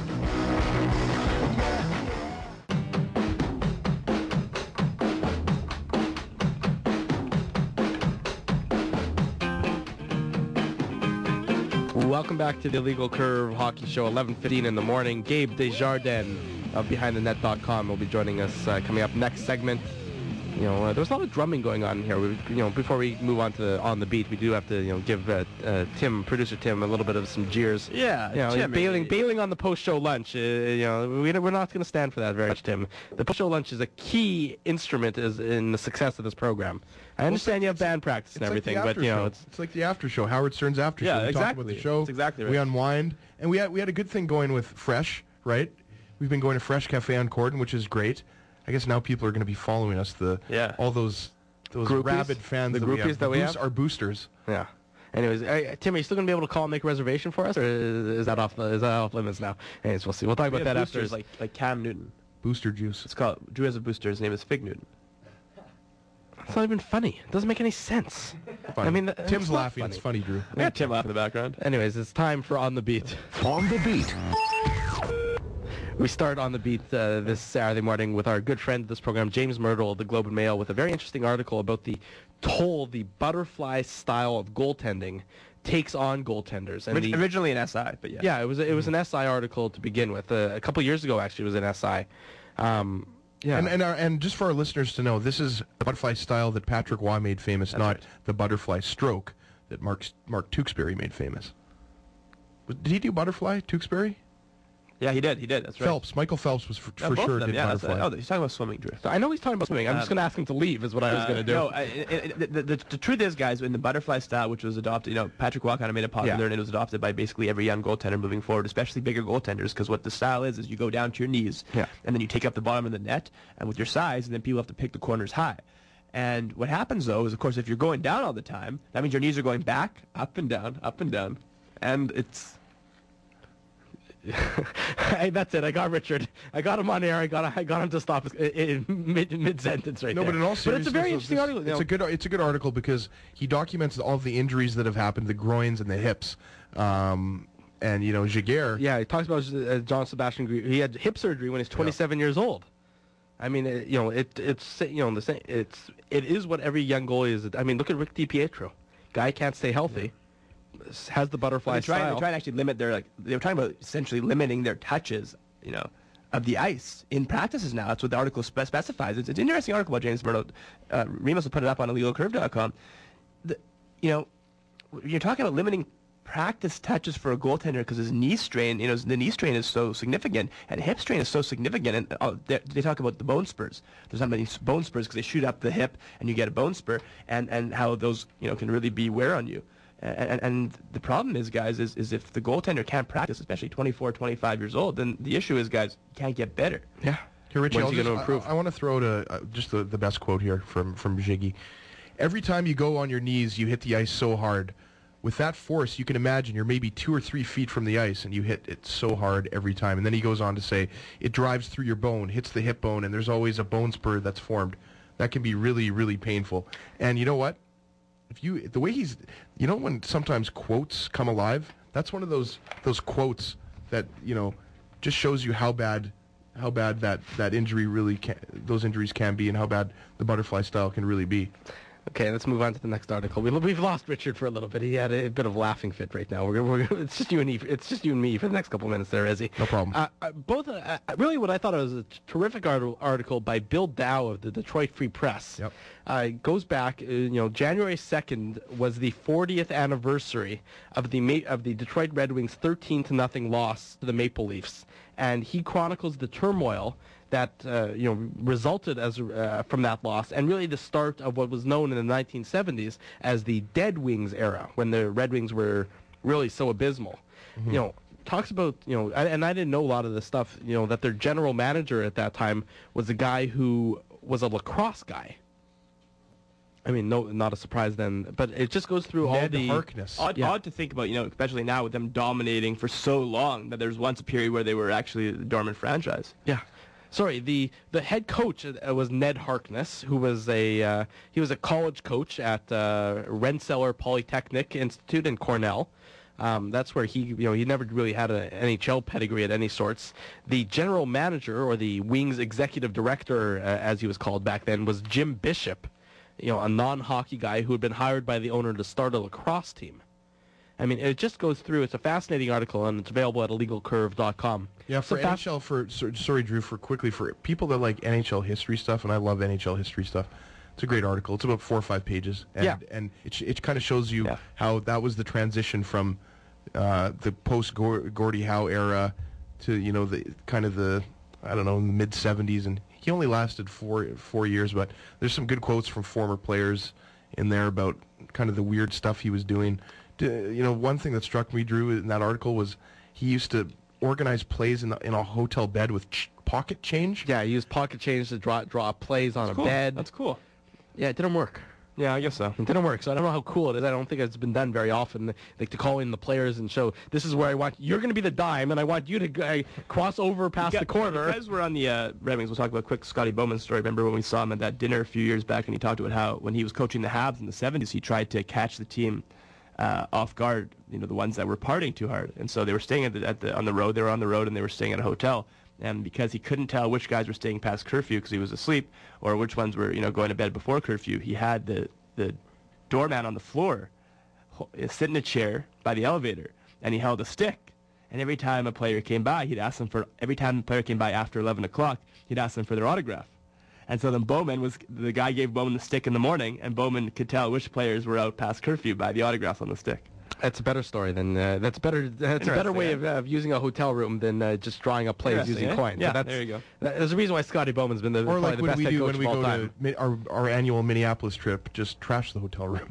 Welcome back to the Illegal Curve Hockey Show, eleven fifteen in the morning. Gabe Desjardins of behind the net dot com will be joining us uh, coming up next segment. You know, uh, there's a lot of drumming going on here. We, you know, before we move on to the, on the beat, we do have to, you know, give uh, uh, Tim, producer Tim, a little bit of some jeers. Yeah, you know, Tim, bailing, uh, bailing on the post-show lunch. Uh, you know, we, we're not going to stand for that very much, Tim. The post-show lunch is a key instrument is in the success of this program. I understand you have band practice and It's like everything, the but after you know, show. it's it's like the after show, Howard Stern's after Yeah, show. We talk about exactly. the show. That's exactly right. We unwind, and we had we had a good thing going with Fresh, right? We've been going to Fresh Cafe on Corden, which is great. I guess now people are going to be following us. The Yeah. all those those Groupies? rabid fans, The that we groupies have. that we Boost- have? our boosters. yeah. Anyways, uh, Tim, are you still going to be able to call and make a reservation for us, or is, is that off is that off limits now? Anyways, we'll see. We'll talk We about have that after. boosters like like Cam Newton. Booster juice. It's called Drew has a booster. His name is Fig Newton. It's not even funny. It doesn't make any sense. Funny. I mean, th- Tim's it's not laughing. funny. It's funny, Drew. I got Tim laughing in the background. Anyways, it's time for On the Beat. On the beat. We start On the Beat uh, this Saturday morning with our good friend of this program, James Myrtle of the Globe and Mail, with a very interesting article about the toll the butterfly style of goaltending takes on goaltenders. And Orig- the, Originally an S I, but yeah. yeah, it was it was an S I article to begin with. Uh, a couple years ago, actually, it was an S I. Um, yeah, And and, our, and just for our listeners to know, this is the butterfly style that Patrick Waugh made famous, not right. the butterfly stroke that Mark Mark Tewksbury made famous. Did he do butterfly, Tewksbury? Yeah, he did. He did. That's right. Phelps. Michael Phelps was for, Yeah, for both sure of them, did yeah, that's butterfly. right. Oh, he's talking about swimming, Drew. So I know he's talking about swimming. I'm just Um, going to ask him to leave is what I was Uh, going to do. No, I, I, I, the, the, the truth is, guys, in the butterfly style, which was adopted, you know, Patrick Waugh kind of made it popular, Yeah. and it was adopted by basically every young goaltender moving forward, especially bigger goaltenders, because what the style is is you go down to your knees, Yeah. and then you take up the bottom of the net, and with your size, and then people have to pick the corners high. And what happens, though, is, of course, if you're going down all the time, that means your knees are going back, up and down, up and down, and it's... Hey, that's it. I got Richard. I got him on air. I got I got him to stop in mid mid sentence right No, there. but in all but seriousness, it's a very this- interesting article. you It's know. a good. It's a good article because he documents all of the injuries that have happened, the groins and the hips, um, and you know, Giguère. Yeah, he talks about uh, John Sebastian. Gre- He had hip surgery when he was twenty-seven years old. I mean, it, you know, it it's you know the same. It's it is what every young goalie is. I mean, look at Rick DiPietro. Guy can't stay healthy. Has the butterfly They try, style. they try to actually limit their, like, they were talking about essentially limiting their touches, you know, of the ice in practices now. That's what the article spe- specifies. It's, it's an interesting article about James Murdo. Uh, Remus will put it up on illegal curve dot com. The, you know, you're talking about limiting practice touches for a goaltender because his knee strain, you know, the knee strain is so significant, and hip strain is so significant. And oh, they, they talk about the bone spurs. There's not many bone spurs because they shoot up the hip and you get a bone spur, and, and how those, you know, can really be wear on you. And, and the problem is, guys, is, is if the goaltender can't practice, especially twenty-four, twenty-five years old, then the issue is, guys, you can't get better. yeah. Here, Richie, When's I'll he just, gonna improve? I, I want to throw out a, uh, just the, the best quote here from, from Ziggy. Every time you go on your knees, you hit the ice so hard. With that force, you can imagine you're maybe two or three feet from the ice, and you hit it so hard every time. And then he goes on to say, it drives through your bone, hits the hip bone, and there's always a bone spur that's formed. That can be really, really painful. And you know what? If you the way he's, you know, when sometimes quotes come alive, that's one of those those quotes that, you know, just shows you how bad how bad that that injury really can, those injuries can be, and how bad the butterfly style can really be. Okay, let's move on to the next article. We, we've lost Richard for a little bit. He had a, bit of a laughing fit right now. We're, we're, it's just you and me. It's just you and me for the next couple minutes there, Izzy. No problem. Uh, uh, both, uh, uh, really, what I thought was a t- terrific article, article by Bill Dow of the Detroit Free Press. Yep. Uh, it goes back. Uh, you know, January second was the fortieth anniversary of the Ma- of the Detroit Red Wings' thirteen to nothing loss to the Maple Leafs, and he chronicles the turmoil that uh, you know resulted as uh, from that loss, and really the start of what was known in the nineteen seventies as the Dead Wings era, when the Red Wings were really so abysmal. Mm-hmm. You know, talks about you know, and, and I didn't know a lot of this stuff. You know, that their general manager at that time was a guy who was a lacrosse guy. I mean, no, not a surprise then, but it just goes through all Ned the Harkness. Odd, Yeah. odd to think about, you know, especially now with them dominating for so long, that there's once a period where they were actually a dormant franchise. Yeah. Sorry, the the head coach uh, was Ned Harkness, who was a uh, he was a college coach at uh, Rensselaer Polytechnic Institute in Cornell. Um, that's where he, you know, he never really had an N H L pedigree at any sorts. The general manager, or the Wings executive director, uh, as he was called back then, was Jim Bishop, you know, a non-hockey guy who had been hired by the owner to start a lacrosse team. I mean, it just goes through. It's a fascinating article, and it's available at illegal curve dot com. Yeah, It's for a N fas- H L, for so- sorry, Drew, for quickly for people that like N H L history stuff, and I love N H L history stuff. It's a great article. It's about four or five pages, and Yeah. and it sh- it kind of shows you Yeah. how that was the transition from uh, the post Gordie Howe era to, you know, the kind of the I don't know, in the mid seventies, and he only lasted four four years, but there's some good quotes from former players in there about kind of the weird stuff he was doing. D- You know, one thing that struck me, Drew, in that article was he used to organize plays in, the, in a hotel bed with ch- pocket change. Yeah, he used pocket change to draw draw plays on a Cool. bed. That's cool. Yeah, it didn't work. Yeah, I guess so. It didn't work, so I don't know how cool it is. I don't think it's been done very often, like to call in the players and show, this is where I want, you're going to be the dime, and I want you to uh, cross over past Yeah, the corner. Because we're on the uh, Red Wings, we'll talk about a quick Scotty Bowman story. Remember when we saw him at that dinner a few years back, and he talked about how when he was coaching the Habs in the seventies, he tried to catch the team uh, off guard, you know, the ones that were partying too hard. And so they were staying at the, at the on the road. They were on the road, and they were staying at a hotel. And because he couldn't tell which guys were staying past curfew because he was asleep, or which ones were, you know, going to bed before curfew, he had the the doorman on the floor ho- sit in a chair by the elevator, and he held a stick. And every time a player came by, he'd ask them for, every time a player came by after eleven o'clock, he'd ask them for their autograph. And so then Bowman was, the guy gave Bowman the stick in the morning, and Bowman could tell which players were out past curfew by the autographs on the stick. That's a better story than uh, that's better. That's a better way of, uh, of using a hotel room than uh, just drawing up plays using eh? coins. Yeah, so that's, there you go. that- There's a reason why Scotty Bowman's been the, Or probably like the when best we head do coach when we of all go time. to mi- our, our annual Minneapolis trip, just trash the hotel room.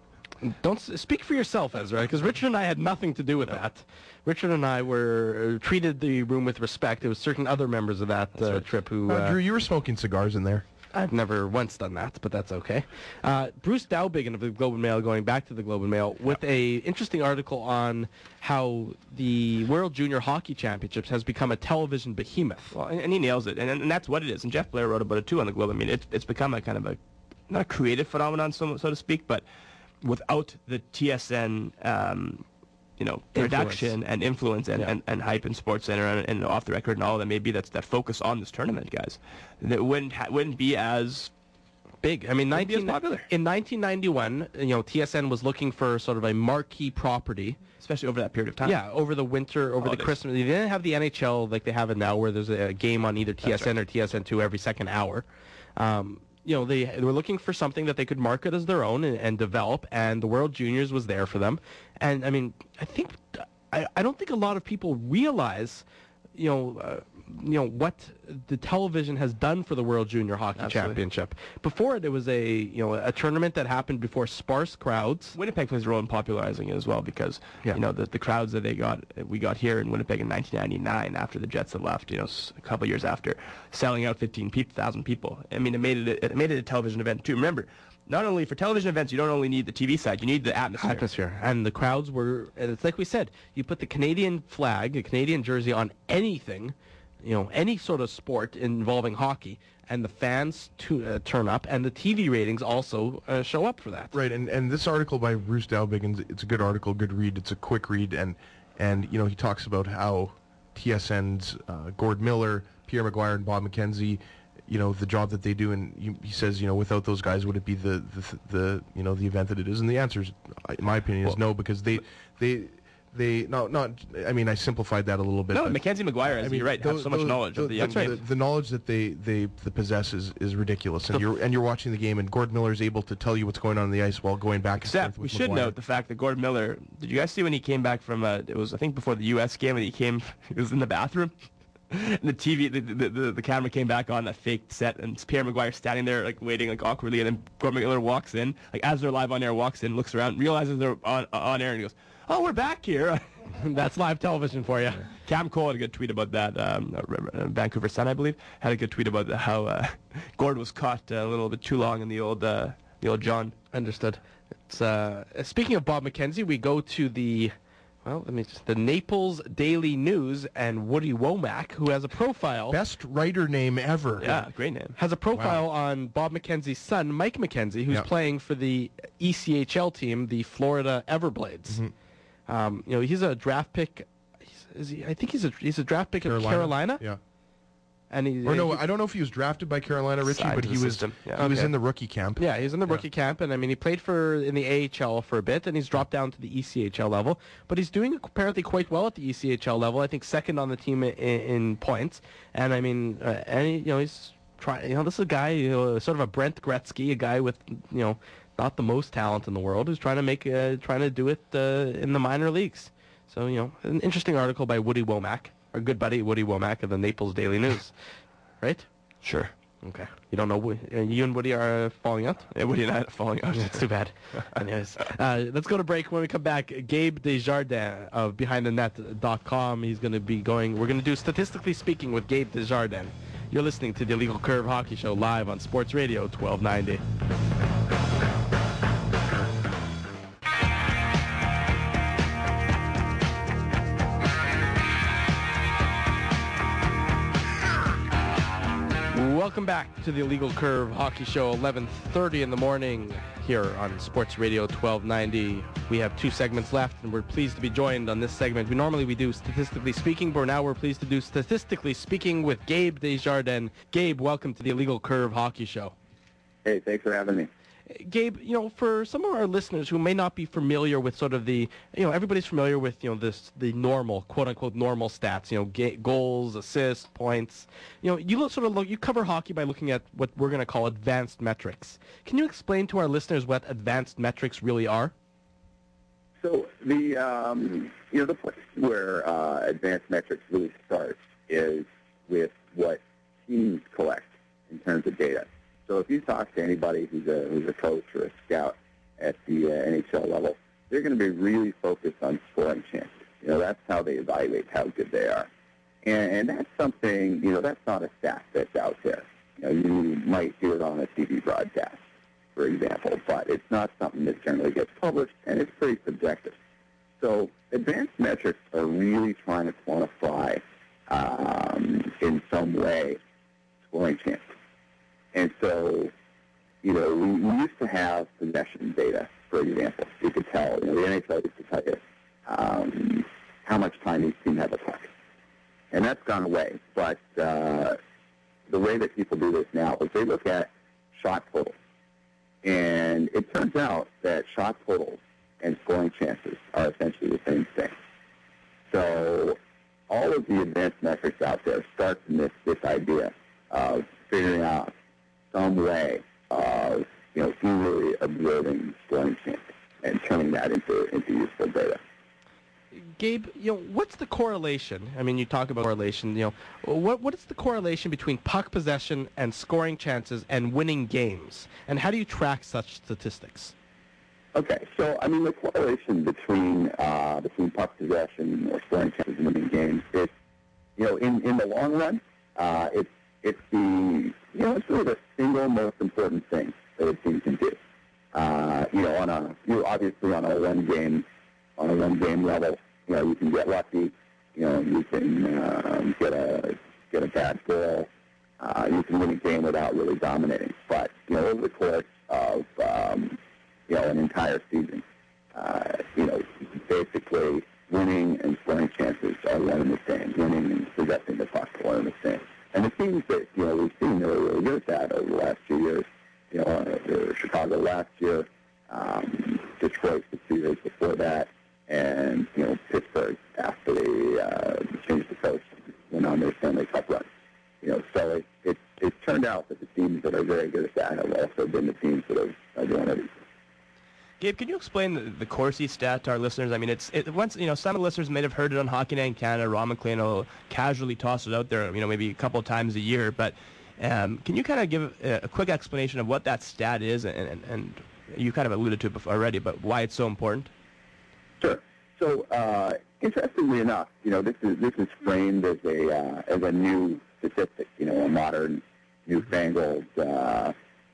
Don't s- speak for yourself, Ezra, because Richard and I had nothing to do with that. Richard and I were uh, treated the room with respect. There was certain other members of that uh, trip who. Uh, Uh, Drew, you were smoking cigars in there. I've never once done that, but that's okay. Uh, Bruce Dowbiggin of the Globe and Mail, going back to the Globe and Mail, with a interesting article on how the World Junior Hockey Championships has become a television behemoth. Well, and, and he nails it, and, and that's what it is. And Jeff Blair wrote about it too on the Globe. I mean, it's it's become a kind of a not a creative phenomenon, so so to speak, but without the T S N, um, you know, production and influence and, Yeah. and, and hype and Sports Center and, and off the record and all that, maybe that's that focus on this tournament, guys, that wouldn't ha- wouldn't be as Big. I mean, Wouldn't be as nineteen popular. in nineteen ninety-one, you know, T S N was looking for sort of a marquee property. especially over that period of time. Yeah, over the winter, over the Holidays. Christmas. They didn't have the N H L like they have it now, where there's a game on either T S N That's or T S N two every second hour. Um, you know, they, they were looking for something that they could market as their own and, and develop, and the World Juniors was there for them. And I mean, I think I, I don't think a lot of people realize, you know, uh, you know what the television has done for the World Junior Hockey Absolutely. Championship. Before it, it was a you know a tournament that happened before sparse crowds. Winnipeg plays a role in popularizing it as well because Yeah. you know the the crowds that they got we got here in Winnipeg in nineteen ninety-nine after the Jets had left, you know, s- a couple years after, selling out fifteen thousand people. I mean, it made it it made it a television event too. Remember, not only for television events, you don't only need the T V side, you need the atmosphere. Atmosphere. And the crowds were, and it's like we said, you put the Canadian flag, a Canadian jersey on anything, you know, any sort of sport involving hockey, and the fans to, uh, turn up, and the T V ratings also uh, show up for that. Right, and, and this article by Bruce Dowbiggins, it's a good article, good read. It's a quick read, and and you know he talks about how T S N's uh, Gord Miller, Pierre McGuire, and Bob McKenzie, you know, the job that they do, and you, he says, you know, without those guys, would it be the, the the you know the event that it is? And the answer is, in my opinion, is Well- no, because they they they not not. I mean, I simplified that a little bit. No, but- Mackenzie McGuire, as I mean, you're right, have those- so much those- knowledge of the young that's right. kids. The, the knowledge that they they, they possess is, is ridiculous, and you're and you're watching the game, and Gord Miller is able to tell you what's going on on the ice while going back and Except forth we with should McGuire. note the fact that Gord Miller. Did you guys see when he came back from? Uh, it was I think before the U S game, and he came. He was in the bathroom. And the T V, the, the the the camera came back on that fake set, and it's Pierre McGuire standing there like waiting like awkwardly, and then Gord Miller walks in, like as they're live on air, walks in, looks around, realizes they're on on air, and he goes, "Oh, we're back here." That's live television for you. Cam Cole had a good tweet about that. Um, uh, Vancouver Sun, I believe, had a good tweet about the, how uh, Gord was caught uh, a little bit too long in the old uh, the old John. Understood. It's, uh, speaking of Bob McKenzie, we go to the, well, let me just, the Naples Daily News and Woody Womack, who has a profile. Best writer name ever. Yeah, great name. Has a profile on Bob McKenzie's son, Mike McKenzie, who's Yep. playing for the E C H L team, the Florida Everblades. Mm-hmm. Um, you know, he's a draft pick. He's, is he, I think he's a he's a draft pick of Carolina. Yeah. And he, Or no, he- I don't know if he was drafted by Carolina, Richie, Signed but to he the was system. Yeah. he was Okay. in the rookie camp. Yeah, he's in the rookie camp, and I mean, he played for in the A H L for a bit, and he's dropped down to the E C H L level. But he's doing apparently quite well at the E C H L level. I think second on the team in, in points. And I mean, uh, and he, you know, he's trying. You know, this is a guy, you know, sort of a Brent Gretzky, a guy with you know, not the most talent in the world, who's trying to make, uh, trying to do it uh, in the minor leagues. So you know, an interesting article by Woody Womack, our good buddy Woody Womack of the Naples Daily News, right? Sure. Okay. You don't know, Wo- uh, you and Woody are uh, falling out? Yeah, Woody and I are falling out. It's too bad. Anyways, uh, let's go to break. When we come back, Gabe Desjardins of behind the net dot com. He's going to be going, we're going to do Statistically Speaking with Gabe Desjardins. You're listening to the Illegal Curve Hockey Show live on Sports Radio twelve ninety. Welcome back to the Illegal Curve Hockey Show, eleven thirty in the morning here on Sports Radio twelve ninety. We have two segments left, and we're pleased to be joined on this segment. We normally we do Statistically Speaking, but now we're pleased to do Statistically Speaking with Gabe Desjardins. Gabe, welcome to the Illegal Curve Hockey Show. Hey, thanks for having me. Gabe, you know, for some of our listeners who may not be familiar with sort of the, you know, everybody's familiar with, you know, this, the normal, quote unquote, normal stats, you know, ga- goals, assists, points. You know, you look, sort of look, you cover hockey by looking at what we're going to call advanced metrics. Can you explain to our listeners what advanced metrics really are? so the um, you know the place where uh, advanced metrics really starts is with what teams collect in terms of data. So if you talk to anybody who's a who's a coach or a scout at the uh, N H L level, they're going to be really focused on scoring chances. You know, that's how they evaluate how good they are, and, and that's something. You know, that's not a stat that's out there. You know, you might hear it on a T V broadcast, for example, but it's not something that generally gets published, and it's pretty subjective. So advanced metrics are really trying to quantify, um, in some way, scoring chances. And so, you know, we, we used to have possession data, for example. You could tell, you know, the N H L used to tell you um, how much time each team had the puck. And that's gone away. But uh, the way that people do this now is they look at shot totals. And it turns out that shot totals and scoring chances are essentially the same thing. So all of the advanced metrics out there start from this, this idea of figuring out some way of, you know, easily observing scoring chances and turning that into, into useful data. Gabe, you know, what's the correlation? I mean, you talk about correlation. You know, what what is the correlation between puck possession and scoring chances and winning games? And how do you track such statistics? Okay, so I mean, the correlation between uh, between puck possession or scoring chances and winning games, it's, you know, in, in the long run, uh, it's it's the you know it's really the single most important thing that a team can do. Uh, you know, on a you know, obviously on a one game on a one game level, you know, you can get lucky. You know, you can um, get a get a bad goal. Uh, you can win a game without really dominating. But you know, over the course of um, you know an entire season, uh, you know, basically winning and scoring chances are one and the same. Winning and possessing the puck are one and the same. And the teams that you know we've seen that are really good at that over the last few years, you know, uh, Chicago last year, um, Detroit the two years before that, and you know Pittsburgh after they uh, changed the coach, went on their Stanley Cup run. You know, so it, it it's turned out that the teams that are very good at that have also been the teams that are, are doing it. Gabe, can you explain the, the Corsi stat to our listeners? I mean, it's it, once you know some of the listeners may have heard it on Hockey Night in Canada. Ron MacLean will casually toss it out there, you know, maybe a couple of times a year. But um, can you kind of give a, a quick explanation of what that stat is, and, and, and you kind of alluded to it before already, but why it's so important? Sure. So, uh, interestingly enough, you know, this is this is framed as a uh, as a new statistic, you know, a modern, newfangled uh,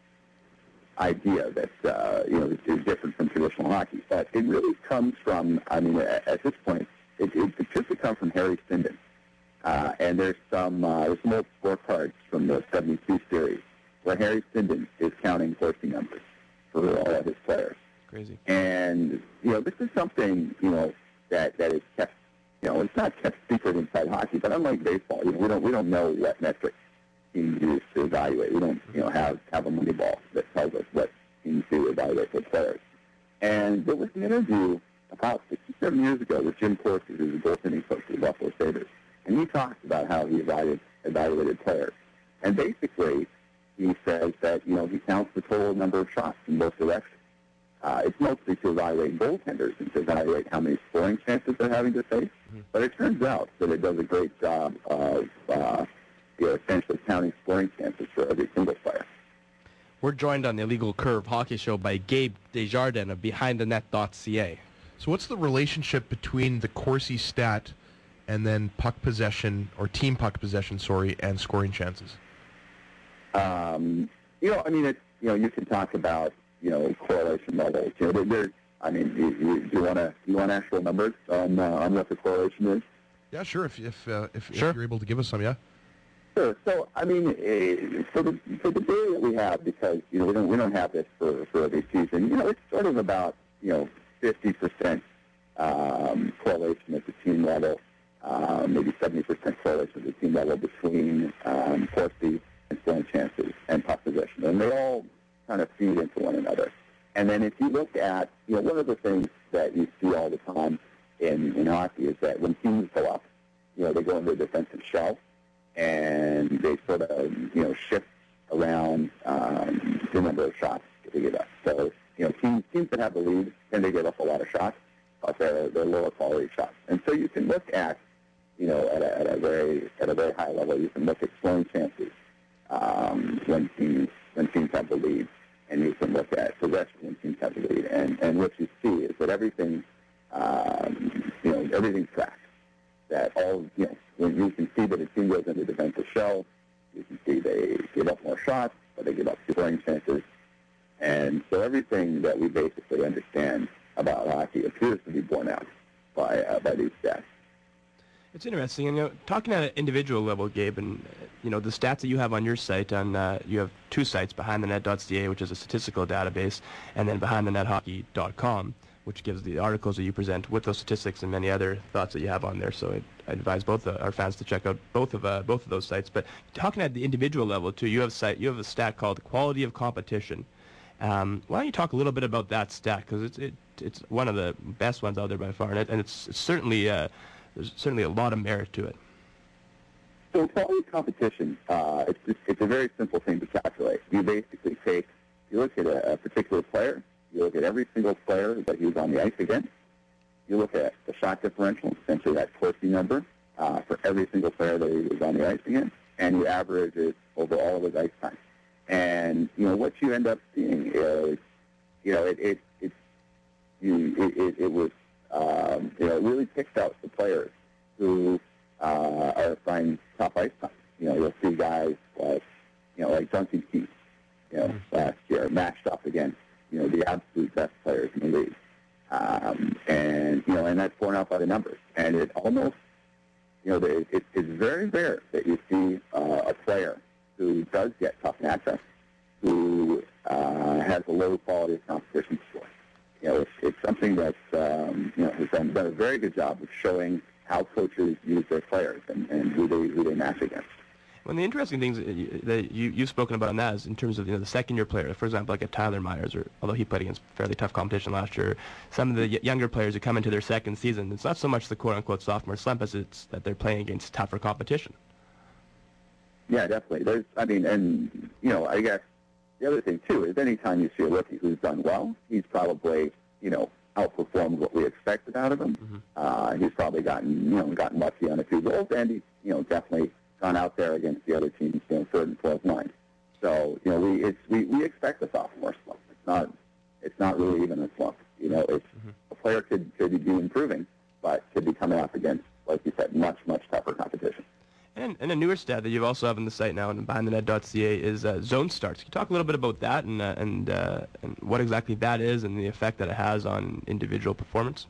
idea that uh, you know is different from traditional hockey. But it really comes from, I mean, at, at this point, it, it appears to come from Harry Sinden, uh, and there's some uh, there's some old scorecards from the seventy-two series where Harry Sinden is counting Corsi numbers for all of his players. Crazy. And, you know, this is something, you know, that, that is kept, you know, it's not kept secret inside hockey, but unlike baseball, you know, we don't, we don't know what metrics teams use to evaluate. We don't, you know, have, have a money ball that tells us what teams do to evaluate their players. And there was an interview about six or seven years ago with Jim Corsi, who's a goaltending coach for the Buffalo Sabres, and he talked about how he evaluated, evaluated players. And basically, he says that, you know, he counts the total number of shots in both directions. Uh, it's mostly to evaluate goaltenders and to evaluate how many scoring chances they're having to face. Mm-hmm. But it turns out that it does a great job of, uh, you know, essentially counting scoring chances for every single player. We're joined on the Illegal Curve Hockey Show by Gabe Desjardins of behind the net dot c a. So what's the relationship between the Corsi stat and then puck possession, or team puck possession, sorry, and scoring chances? Um, you know, I mean, it's, you know, you can talk about, you know, correlation levels. You know, there. I mean, you, you, you want to you want actual numbers on uh, on what the correlation is? Yeah, sure. If if uh, if, sure. if you're able to give us some, yeah. Sure. So, I mean, uh, for the for the data that we have, because you know we don't we don't have this for for every season. You know, it's sort of about you know fifty percent um, correlation at the team level, uh, maybe seventy percent correlation at the team level between um, Corsi and scoring chances and puck possession, and they all kind of feed into one another. And then if you look at, you know, one of the things that you see all the time in, in hockey is that when teams go up, you know, they go into a defensive shell, and they sort of, you know, shift around um, the number of shots that they give up. So, you know, teams, teams that have the lead tend to give up a lot of shots, but they're, they're lower quality shots. And so you can look at, you know, at a, at a very at a very high level, you can look at scoring chances um, when teams when teams have the lead, and you can look at possession when teams have the lead. And, and what you see is that everything, um, you know, everything's tracked. That all, you know, when you can see that a team goes into defensive shell, you can see they give up more shots, but they give up scoring chances. And so everything that we basically understand about hockey appears to be borne out by uh, by these stats. It's interesting, and you know, talking at an individual level, Gabe, and uh, you know the stats that you have on your site. On uh, you have two sites, behind the net dot c a, which is a statistical database, and then behind the net hockey dot com, which gives the articles that you present with those statistics and many other thoughts that you have on there. So I, I advise both uh, our fans to check out both of uh, both of those sites. But talking at the individual level too, you have a site, you have a stat called Quality of Competition. Um, why don't you talk a little bit about that stat, because it's it, it's one of the best ones out there by far, and, it, and it's, it's certainly uh, there's certainly a lot of merit to it. So quality competition, uh, it's just, it's a very simple thing to calculate. You basically take, you look at a, a particular player, you look at every single player that he was on the ice against, you look at the shot differential, essentially that Corsi number, uh, for every single player that he was on the ice against, and you average it over all of his ice time. And, you know, what you end up seeing is, you know, it, it, it, you, it, it, it was, um, you know, it really picks out the players who uh, are assigned top ice time. You know, you'll see guys like, you know, like Duncan Keith, you know, mm-hmm. last year, matched up against, you know, the absolute best players in the league. Um, and, you know, and that's borne out by the numbers. And it almost, you know, it, it, it's very rare that you see uh, a player who does get tough matchups, who uh, has a low quality of competition score. You know, it's, it's something that's, um, you know, has done, done a very good job of showing how coaches use their players and, and who they who they match against. One of the interesting things that you, you've spoken about on that is in terms of, you know, the second-year player, for example, like a Tyler Myers, or although he played against fairly tough competition last year, some of the y- younger players who come into their second season, it's not so much the quote-unquote sophomore slump as it's that they're playing against tougher competition. Yeah, definitely. There's, I mean, and, you know, I guess the other thing, too, is anytime you see a rookie who's done well, he's probably, you know, outperformed what we expected out of him. Mm-hmm. Uh, he's probably gotten, you know, gotten lucky on a few goals, and he's, you know, definitely gone out there against the other teams, you know, third and fourth line. So, you know, we it's we, we expect a sophomore slump. It's not it's not really even a slump. You know, it's mm-hmm. a player could could be improving, but could be coming up against, like you said, much much tougher competition. And, and a newer stat that you also have on the site now, and behind the net dot c a, is uh, zone starts. Can you talk a little bit about that and uh, and uh, and what exactly that is and the effect that it has on individual performance?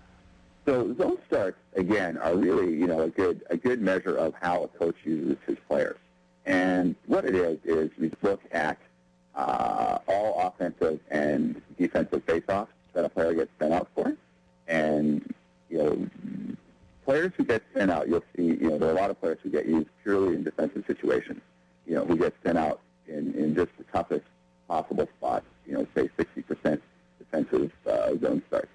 So zone starts, again, are really, you know, a good a good measure of how a coach uses his players. And what it is is we look at uh, all offensive and defensive face-offs that a player gets sent out for, and, you know, players who get sent out, you'll see, you know, there are a lot of players who get used purely in defensive situations, you know, who get sent out in, in just the toughest possible spots, you know, say sixty percent defensive uh, zone starts.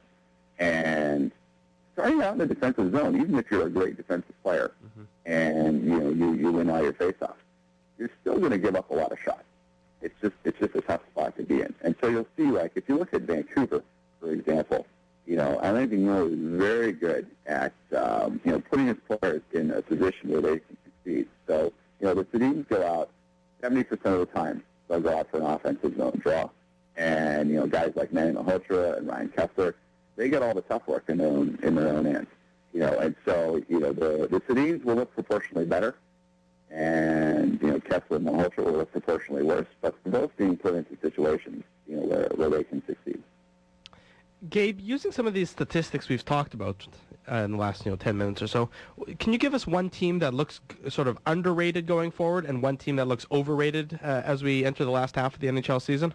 And starting out in the defensive zone, even if you're a great defensive player mm-hmm. and, you know, you, you win all your faceoffs, you're still going to give up a lot of shots. It's just it's just a tough spot to be in. And so you'll see, like, if you look at Vancouver, for example, you know, I think Vigneault is very good at, um, you know, putting his players in a position where they can succeed. So, you know, the Sedins go out seventy percent of the time. They'll go out for an offensive zone draw. And, you know, guys like Manny Malhotra and Ryan Kessler, they get all the tough work in their own, in their own hands. You know, and so, you know, the, the Sedins will look proportionally better. And, you know, Kessler and Malhotra will look proportionally worse. But they're both being put into situations, you know, where, where they can succeed. Gabe, using some of these statistics we've talked about uh, in the last, you know, ten minutes or so, can you give us one team that looks g- sort of underrated going forward and one team that looks overrated uh, as we enter the last half of the N H L season?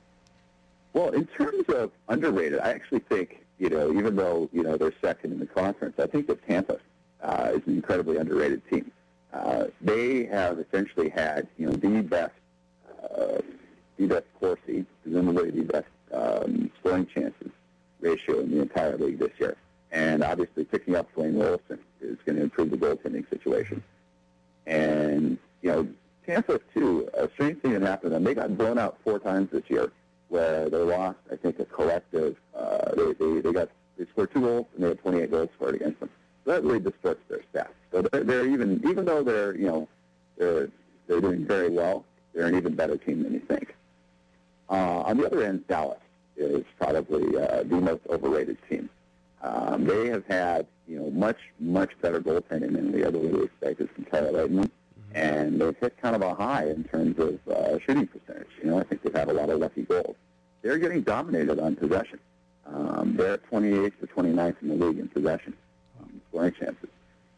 Well, in terms of underrated, I actually think, you know, even though, you know, they're second in the conference, I think that Tampa uh, is an incredibly underrated team. Uh, they have essentially had, you know, the best, uh, the best Corsi, presumably the best um, scoring chances ratio in the entire league this year. And obviously picking up Dwayne Wilson is going to improve the goaltending situation. And, you know, Tampa, too, a strange thing that happened to them, they got blown out four times this year, where they lost, I think, a collective, uh, they, they, they got They scored two goals, and they had twenty-eight goals scored against them. So that really distorts their stats. So they're, they're even, even though they're, you know, they're they're doing very well, they're an even better team than you think. Uh, on the other end, Dallas is probably uh, the most overrated team. Um, they have had, you know, much, much better goaltending than we ever really expected from Tyler Leitman, and they've hit kind of a high in terms of uh, shooting percentage. You know, I think they've had a lot of lucky goals. They're getting dominated on possession. Um, they're at twenty-eighth to twenty-ninth in the league in possession, um, scoring chances.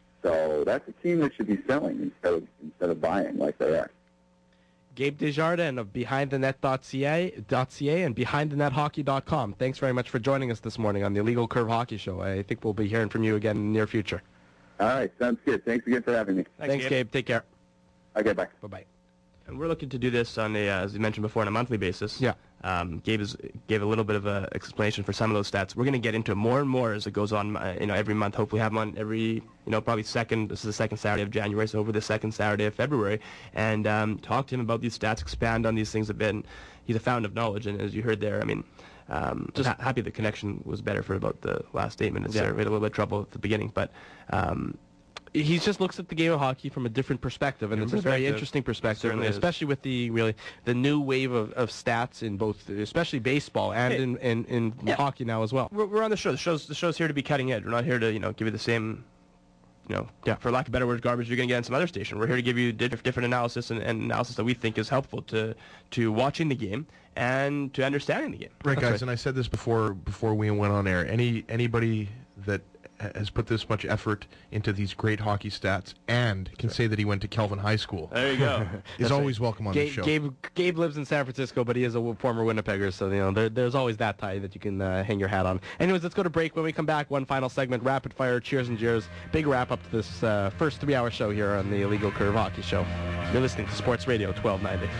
So that's a team that should be selling instead of instead of buying like they are. Gabe Desjardins of behind the net dot c a and behind the net hockey dot com. Thanks very much for joining us this morning on the Illegal Curve Hockey Show. I think we'll be hearing from you again in the near future. All right, sounds good. Thanks again for having me. Thanks, Thanks Gabe. Gabe. Take care. Okay, bye. Bye-bye. And we're looking to do this on a, uh, as you mentioned before, on a monthly basis. Yeah. Um, Gabe is, gave a little bit of an explanation for some of those stats. We're going to get into more and more as it goes on. Uh, you know, every month. Hopefully, have them on every, you know, probably second. This is the second Saturday of January, so over the second Saturday of February, and um, talk to him about these stats, expand on these things a bit. And he's a fountain of knowledge, and as you heard there, I mean, um, just ha- happy the connection was better for about the last eight minutes. Yeah. There. We had a little bit of trouble at the beginning, but. Um, He just looks at the game of hockey from a different perspective, and it's a very interesting perspective, especially with the really the new wave of, of stats in both, especially baseball and hey, in, in, in yeah. hockey now as well. We're, we're on the show. The show's the show's here to be cutting edge. We're not here to you know give you the same, you know, yeah. for lack of better words, garbage you're going to get on some other station. We're here to give you diff- different analysis and, and analysis that we think is helpful to to watching the game and to understanding the game. Right, That's guys, right. and I said this before before we went on air. Any anybody that has put this much effort into these great hockey stats and can say that he went to Kelvin High School. There you go. is always right. welcome on Gabe, the show. Gabe, Gabe lives in San Francisco, but he is a former Winnipegger, so you know there, there's always that tie that you can uh, hang your hat on. Anyways, let's go to break. When we come back, one final segment, rapid fire, cheers and jeers. Big wrap up to this uh, first three-hour show here on the Illegal Curve Hockey Show. You're listening to Sports Radio twelve ninety.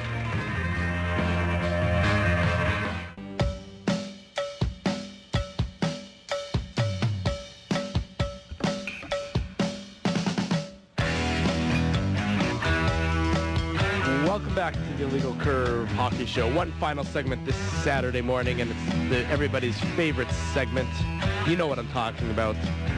Welcome back to the Illegal Curve Hockey Show. One final segment this Saturday morning, and it's the, everybody's favorite segment. You know what I'm talking about.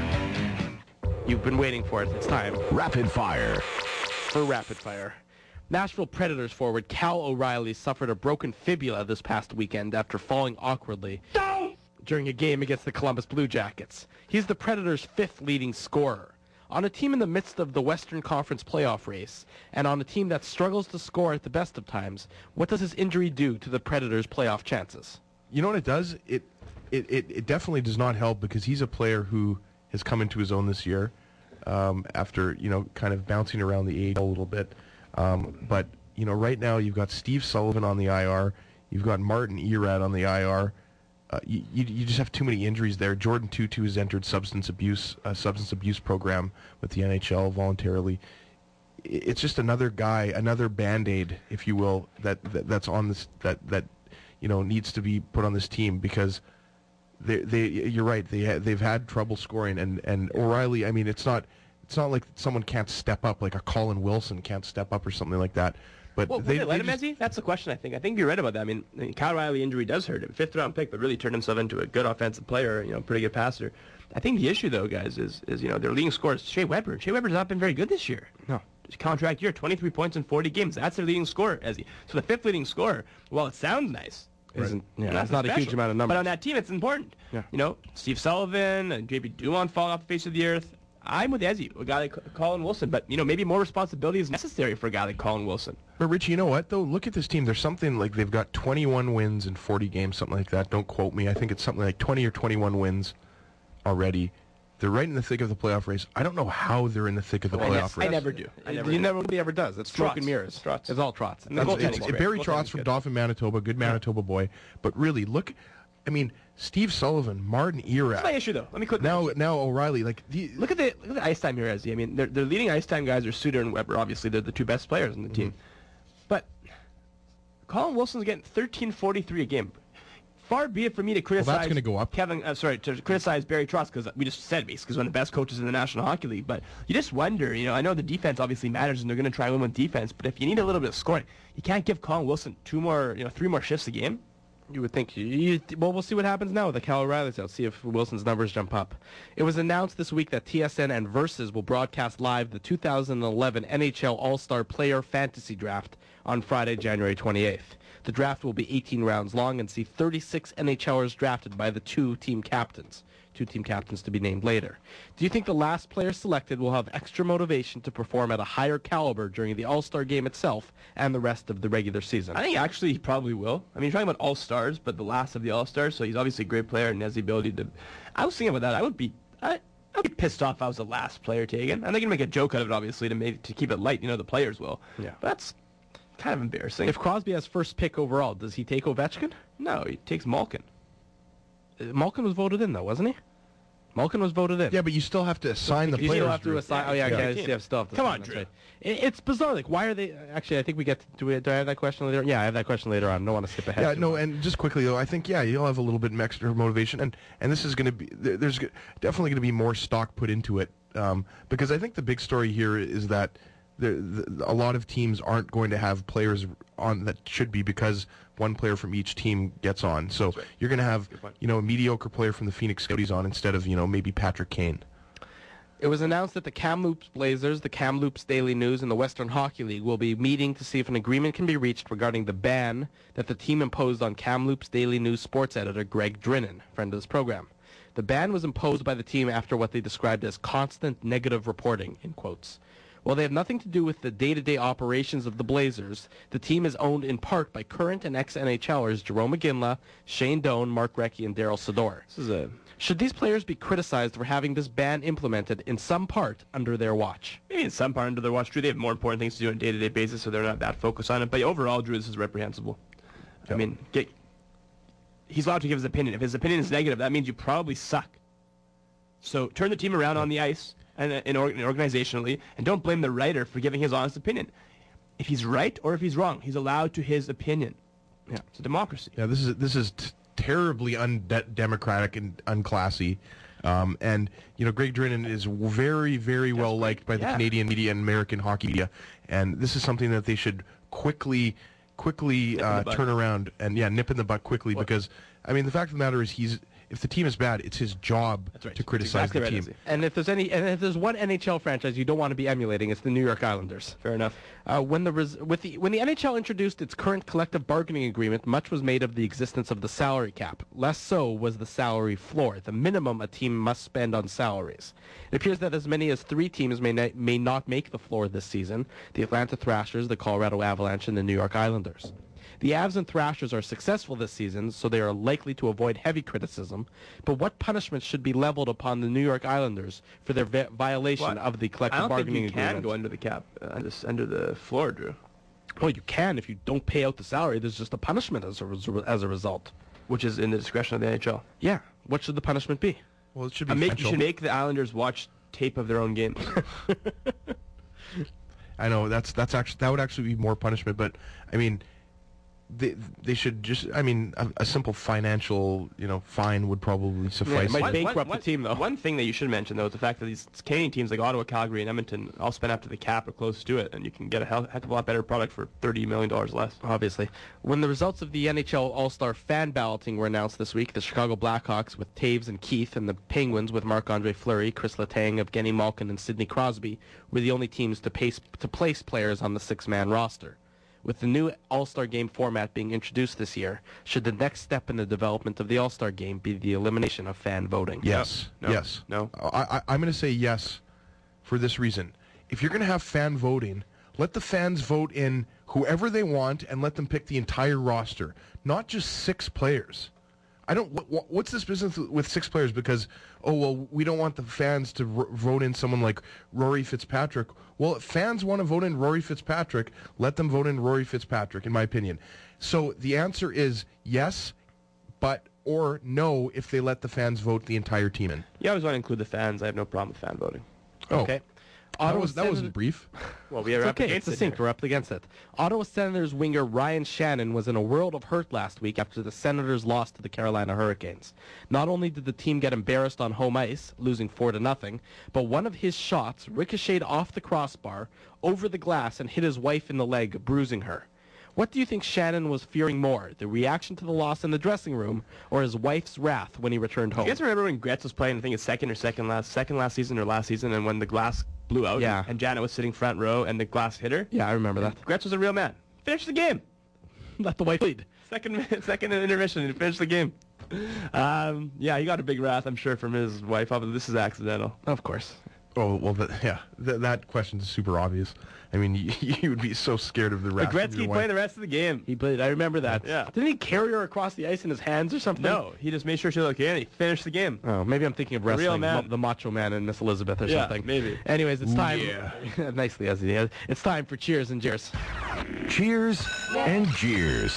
You've been waiting for it. It's time. Rapid Fire. For Rapid Fire. Nashville Predators forward Cal O'Reilly suffered a broken fibula this past weekend after falling awkwardly during a game against the Columbus Blue Jackets. He's the Predators' fifth leading scorer. On a team in the midst of the Western Conference playoff race, and on a team that struggles to score at the best of times, what does his injury do to the Predators' playoff chances? You know what it does? It, it, it, it definitely does not help because he's a player who has come into his own this year um, after, you know, kind of bouncing around the age a little bit. Um, but, you know, right now you've got Steve Sullivan on the I R. You've got Martin Erat on the I R. Uh, you, you you just have too many injuries there. Jordan Tutu has entered substance abuse uh, substance abuse program with the N H L voluntarily. It's just another guy, another Band-Aid, if you will, that, that that's on this that that you know needs to be put on this team because they they you're right they ha- they've had trouble scoring and, and O'Reilly. I mean, it's not it's not like someone can't step up, like a Colin Wilson can't step up or something like that. But well, they, they let they him, just, Ezzy? That's the question, I think. I think you're right about that. I mean, the Cal O'Reilly injury does hurt him. Fifth round pick, but really turned himself into a good offensive player, you know, pretty good passer. I think the issue, though, guys, is, is you know, their leading scorer is Shea Weber. Shea Weber's not been very good this year. No. His contract year, twenty-three points in forty games. That's their leading scorer, Ezzy. So the fifth leading scorer, well, it sounds nice. Isn't, yeah, That's that's not a huge special. amount of numbers. But on that team, it's important. Yeah. You know, Steve Sullivan and J P Dumont fall off the face of the earth. I'm with Ezzy, a guy like Colin Wilson, but, you know, maybe more responsibility is necessary for a guy like Colin Wilson. But, Richie, you know what, though? Look at this team. There's something like they've got twenty-one wins in forty games, something like that. Don't quote me. I think it's something like twenty or twenty-one wins already. They're right in the thick of the playoff race. I don't know how they're in the thick of the Well, playoff I race. never do. I never you do. never, nobody ever does. It's smoke Trotz. and mirrors. Trotz. It's all trots. And the That's- goaltending's it's, great. Barry Goaltending's Trotz from good. Dauphin, Manitoba, good Manitoba boy. But really, look, I mean, Steve Sullivan, Martin Erat. That's my issue, though. Let me quickly. Now, now O'Reilly, like the Look at the look at the ice time here, Ezzy. I mean, their their leading ice time guys are Suter and Weber. Obviously, they're the two best players on the team. But Colin Wilson's getting thirteen forty-three a game. Far be it for me to criticize. gonna go up. Kevin, uh, sorry, to criticize Barry Trotz because we just said basically he's one of the best coaches in the National Hockey League. But you just wonder, you know, I know the defense obviously matters and they're going to try and win with defense. But if you need a little bit of scoring, you can't give Colin Wilson two more, you know, three more shifts a game. You would think. You, you, well, we'll see what happens now with the Cal O'Reilly's out. See if Wilson's numbers jump up. It was announced this week that T S N and Versus will broadcast live the two thousand eleven N H L All-Star Player Fantasy Draft on Friday, January twenty-eighth. The draft will be eighteen rounds long and see thirty-six NHLers drafted by the two team captains. Two team captains to be named later. Do you think the last player selected will have extra motivation to perform at a higher caliber during the All-Star game itself and the rest of the regular season? I think actually he probably will. I mean, you're talking about All-Stars, but the last of the All-Stars, so he's obviously a great player and has the ability to... I was thinking about that. I would be... I, I'd be pissed off if I was the last player taken. And they're going to make a joke out of it, obviously, to make, to keep it light. You know, the players will. Yeah. But that's kind of embarrassing. If Crosby has first pick overall, does he take Ovechkin? No, he takes Malkin. Uh, Malkin was voted in, though, wasn't he? Malkin was voted in. Yeah, but you still have to assign the you players. still have to Drew. assign. Oh yeah, Yeah. okay, you have still have to Come assign, on, that's Drew. right. It, it's bizarre. Like, why are they? Actually, I think we get. To, do, we, do I have that question later? Yeah, I have that question later on. I don't want to skip ahead. Yeah, too no, much. and just quickly though, I think yeah, you'll have a little bit of extra motivation, and and this is going to be there- there's g- definitely going to be more stock put into it, um, because I think the big story here is that there, the, a lot of teams aren't going to have players on that should be because one player from each team gets on. So right. you're going to have Good point. you know a mediocre player from the Phoenix Coyotes on instead of you know maybe Patrick Kane. It was announced that the Kamloops Blazers, the Kamloops Daily News, and the Western Hockey League will be meeting to see if an agreement can be reached regarding the ban that the team imposed on Kamloops Daily News sports editor Greg Drinnan, friend of this program. The ban was imposed by the team after what they described as constant negative reporting, in quotes. While they have nothing to do with the day-to-day operations of the Blazers, the team is owned in part by current and ex-NHLers Jerome McGinley, Shane Doan, Mark Recchi, and Daryl Sador. This is a... Should these players be criticized for having this ban implemented in some part under their watch? Maybe in some part under their watch, Drew, they have more important things to do on a day-to-day basis, so they're not that focused on it. But overall, Drew, this is reprehensible. I mean, get, he's allowed to give his opinion. If his opinion is negative, that means you probably suck. So turn the team around on the ice and, and, or, and organizationally, and don't blame the writer for giving his honest opinion. If he's right or if he's wrong, he's allowed to his opinion. Yeah. It's a democracy. Yeah, this is this is t- terribly undemocratic and unclassy. Um, and, you know, Greg Drinnan is very, very well liked by the Yeah. Canadian media and American hockey media. And this is something that they should quickly, quickly the uh, butt. turn around and, yeah, nip in the butt quickly. What? Because, I mean, the fact of the matter is he's if the team is bad, it's his job That's right. to criticize Exactly the right, team. Izzy. And if there's any, and if there's one N H L franchise you don't want to be emulating, it's the New York Islanders. Fair enough. Uh, when the res- with the when the N H L introduced its current collective bargaining agreement, much was made of the existence of the salary cap. Less so was the salary floor, the minimum a team must spend on salaries. It appears that as many as three teams may na- may not make the floor this season: the Atlanta Thrashers, the Colorado Avalanche, and the New York Islanders. The Avs and Thrashers are successful this season, so they are likely to avoid heavy criticism. But what punishments should be leveled upon the New York Islanders for their vi- violation What? of the I collective don't think bargaining you can agreement? go under the cap, uh, under, under the floor, Drew. Well, you can if you don't pay out the salary. There's just a punishment as a, res- as a result. Which is in the discretion of the N H L. Yeah. What should the punishment be? Well, it should be Uh, make, you financial. should make the Islanders watch tape of their own games. I know that's that's actually that would actually be more punishment, but I mean, they they should just I mean a, a simple financial you know fine would probably suffice. it might One- bankrupt one- the one- team, though. One thing that you should mention, though, is the fact that these Canadian teams like Ottawa, Calgary, and Edmonton all spend up to the cap or close to it, and you can get a hell, heck of a lot better product for thirty million dollars less. Obviously. When the results of the N H L All-Star fan balloting were announced this week, the Chicago Blackhawks with Taves and Keith and the Penguins with Marc-Andre Fleury, Chris Letang, Evgeny Malkin, and Sidney Crosby were the only teams to, pace, to place players on the six-man roster. With the new All-Star Game format being introduced this year, should the next step in the development of the All-Star Game be the elimination of fan voting? Yes, No. yes. No. I, I, I'm going to say yes for this reason. If you're going to have fan voting, let the fans vote in whoever they want and let them pick the entire roster, not just six players. I don't. What, what's this business with six players? Because oh well, we don't want the fans to r- vote in someone like Rory Fitzpatrick. Well, if fans want to vote in Rory Fitzpatrick, let them vote in Rory Fitzpatrick, in my opinion. So the answer is yes, but or no if they let the fans vote the entire team in. You always want to include the fans. I have no problem with fan voting. Oh, Okay. that, Ottawa was, that Senator- wasn't brief. Well, we are It's up okay, against it's it succinct. here. We're up against it. Ottawa Senators winger Ryan Shannon was in a world of hurt last week after the Senators lost to the Carolina Hurricanes. Not only did the team get embarrassed on home ice, losing four to nothing, but one of his shots ricocheted off the crossbar over the glass and hit his wife in the leg, bruising her. What do you think Shannon was fearing more, the reaction to the loss in the dressing room or his wife's wrath when he returned home? You guys remember when Gretz was playing, I think it's second or second last, second last season or last season, and when the glass blew out Yeah. and Janet was sitting front row and the glass hit her? Yeah, I remember that. Gretz was a real man. Finished the game. Let the wife lead. Second second intermission and finished the game. Um, yeah, he got a big wrath, I'm sure, from his wife. But this is accidental. Of course. Oh, well, the, yeah, th- that question's super obvious. I mean, you, you would be so scared of the But rest of Gretzky your played wife. the rest of the game. He played. I remember that. Yeah. Didn't he carry her across the ice in his hands or something? No, he just made sure she looked okay and he finished the game. Oh, maybe I'm thinking of real wrestling, man. Mo- the Macho Man and Miss Elizabeth or Yeah, something. maybe. Anyways, it's time. Yeah. Nicely, as he has. It's time for Cheers and Jeers. Cheers and jeers.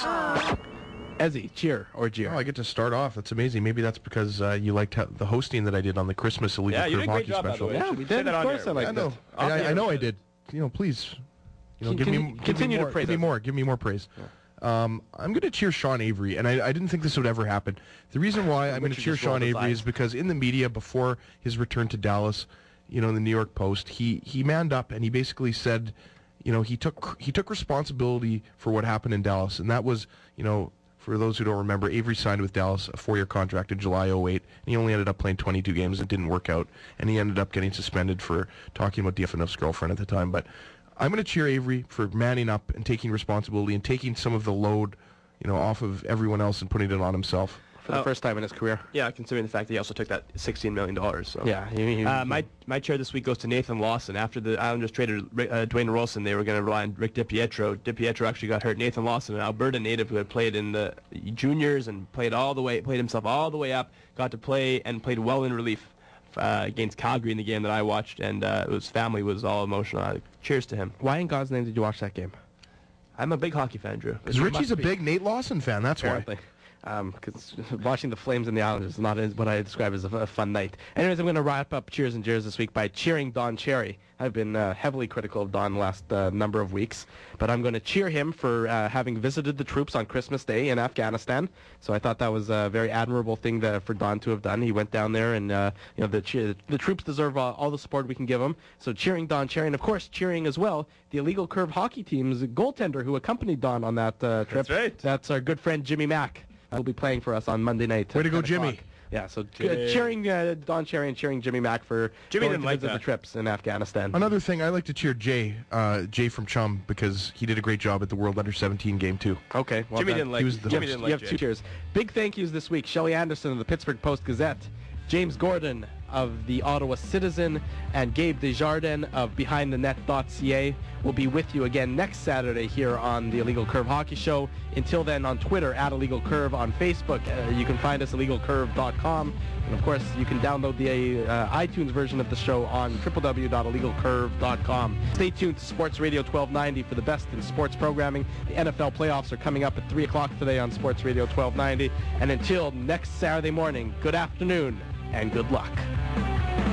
Ezzy, cheer or jeer? Oh, I get to start off. That's amazing. Maybe that's because uh, you liked how, the hosting that I did on the Christmas Illegal Yeah, you Curve did a great Hockey job, by the special. way. Yeah, Should we say did. that Of on course air. I like I know. that. I, I, I know I Off-air. did. You know, please. You know, Can- give can me you- give me continue to more, praise Give me us. more. Give me more praise. Um, I'm going to cheer Sean Avery, and I, I didn't think this would ever happen. The reason why I'm going to Richard cheer just rolled Sean his Avery eyes. is because in the media before his return to Dallas, you know, in the New York Post, he he manned up and he basically said, you know, he took he took responsibility for what happened in Dallas, and that was, you know. For those who don't remember, Avery signed with Dallas a four-year contract in July oh eight, and he only ended up playing twenty-two games and didn't work out, and he ended up getting suspended for talking about D F N F's girlfriend at the time. But I'm going to cheer Avery for manning up and taking responsibility and taking some of the load, you know, off of everyone else and putting it on himself. For the Oh. first time in his career. Yeah, considering the fact that he also took that sixteen million dollars. So. Yeah. He, he, Uh, my my chair this week goes to Nathan Lawson. After the Islanders traded uh, Dwayne Rolson, they were going to rely on Rick DiPietro. DiPietro actually got hurt. Nathan Lawson, an Alberta native who had played in the juniors and played all the way, played himself all the way up, got to play and played well in relief uh, against Calgary in the game that I watched, and uh, his family was all emotional. Uh, cheers to him. Why in God's name did you watch that game? I'm a big hockey fan, Drew. Because Richie's a big Nate Lawson fan, that's why. Apparently. Because watching the Flames and the Islanders is not what I describe as a, a fun night. Anyways, I'm going to wrap up Cheers and Jeers this week by cheering Don Cherry. I've been uh, heavily critical of Don the last uh, number of weeks, but I'm going to cheer him for uh, having visited the troops on Christmas Day in Afghanistan. So I thought that was a very admirable thing that, for Don to have done. He went down there, and uh, you know the cheer, the troops deserve uh, all the support we can give them. So cheering Don Cherry, and of course cheering as well the Illegal Curve hockey team's goaltender who accompanied Don on that uh, trip. That's right. That's our good friend Jimmy Mack. Will be playing for us on Monday night. Way at to go, ten Jimmy. o'clock. Yeah, so uh, Jimmy. cheering uh, Don Cherry and cheering Jimmy Mack for Jimmy going didn't to like visit that. the trips in Afghanistan. Another thing, I like to cheer Jay, uh, Jay from Chum, because he did a great job at the World Under seventeen game, too. Okay, well Jimmy done. didn't like. He was the Jimmy host. didn't You like have two Jay. cheers. Big thank yous this week. Shelley Anderson of the Pittsburgh Post-Gazette, James Gordon of the Ottawa Citizen, and Gabe Desjardins of behind the net dot c a will be with you again next Saturday here on the Illegal Curve Hockey Show. Until then, on Twitter, at Illegal Curve, on Facebook, uh, you can find us at illegal curve dot com. And, of course, you can download the uh, iTunes version of the show on w w w dot illegal curve dot com. Stay tuned to Sports Radio twelve ninety for the best in sports programming. The N F L playoffs are coming up at three o'clock today on Sports Radio twelve ninety. And until next Saturday morning, good afternoon and good luck.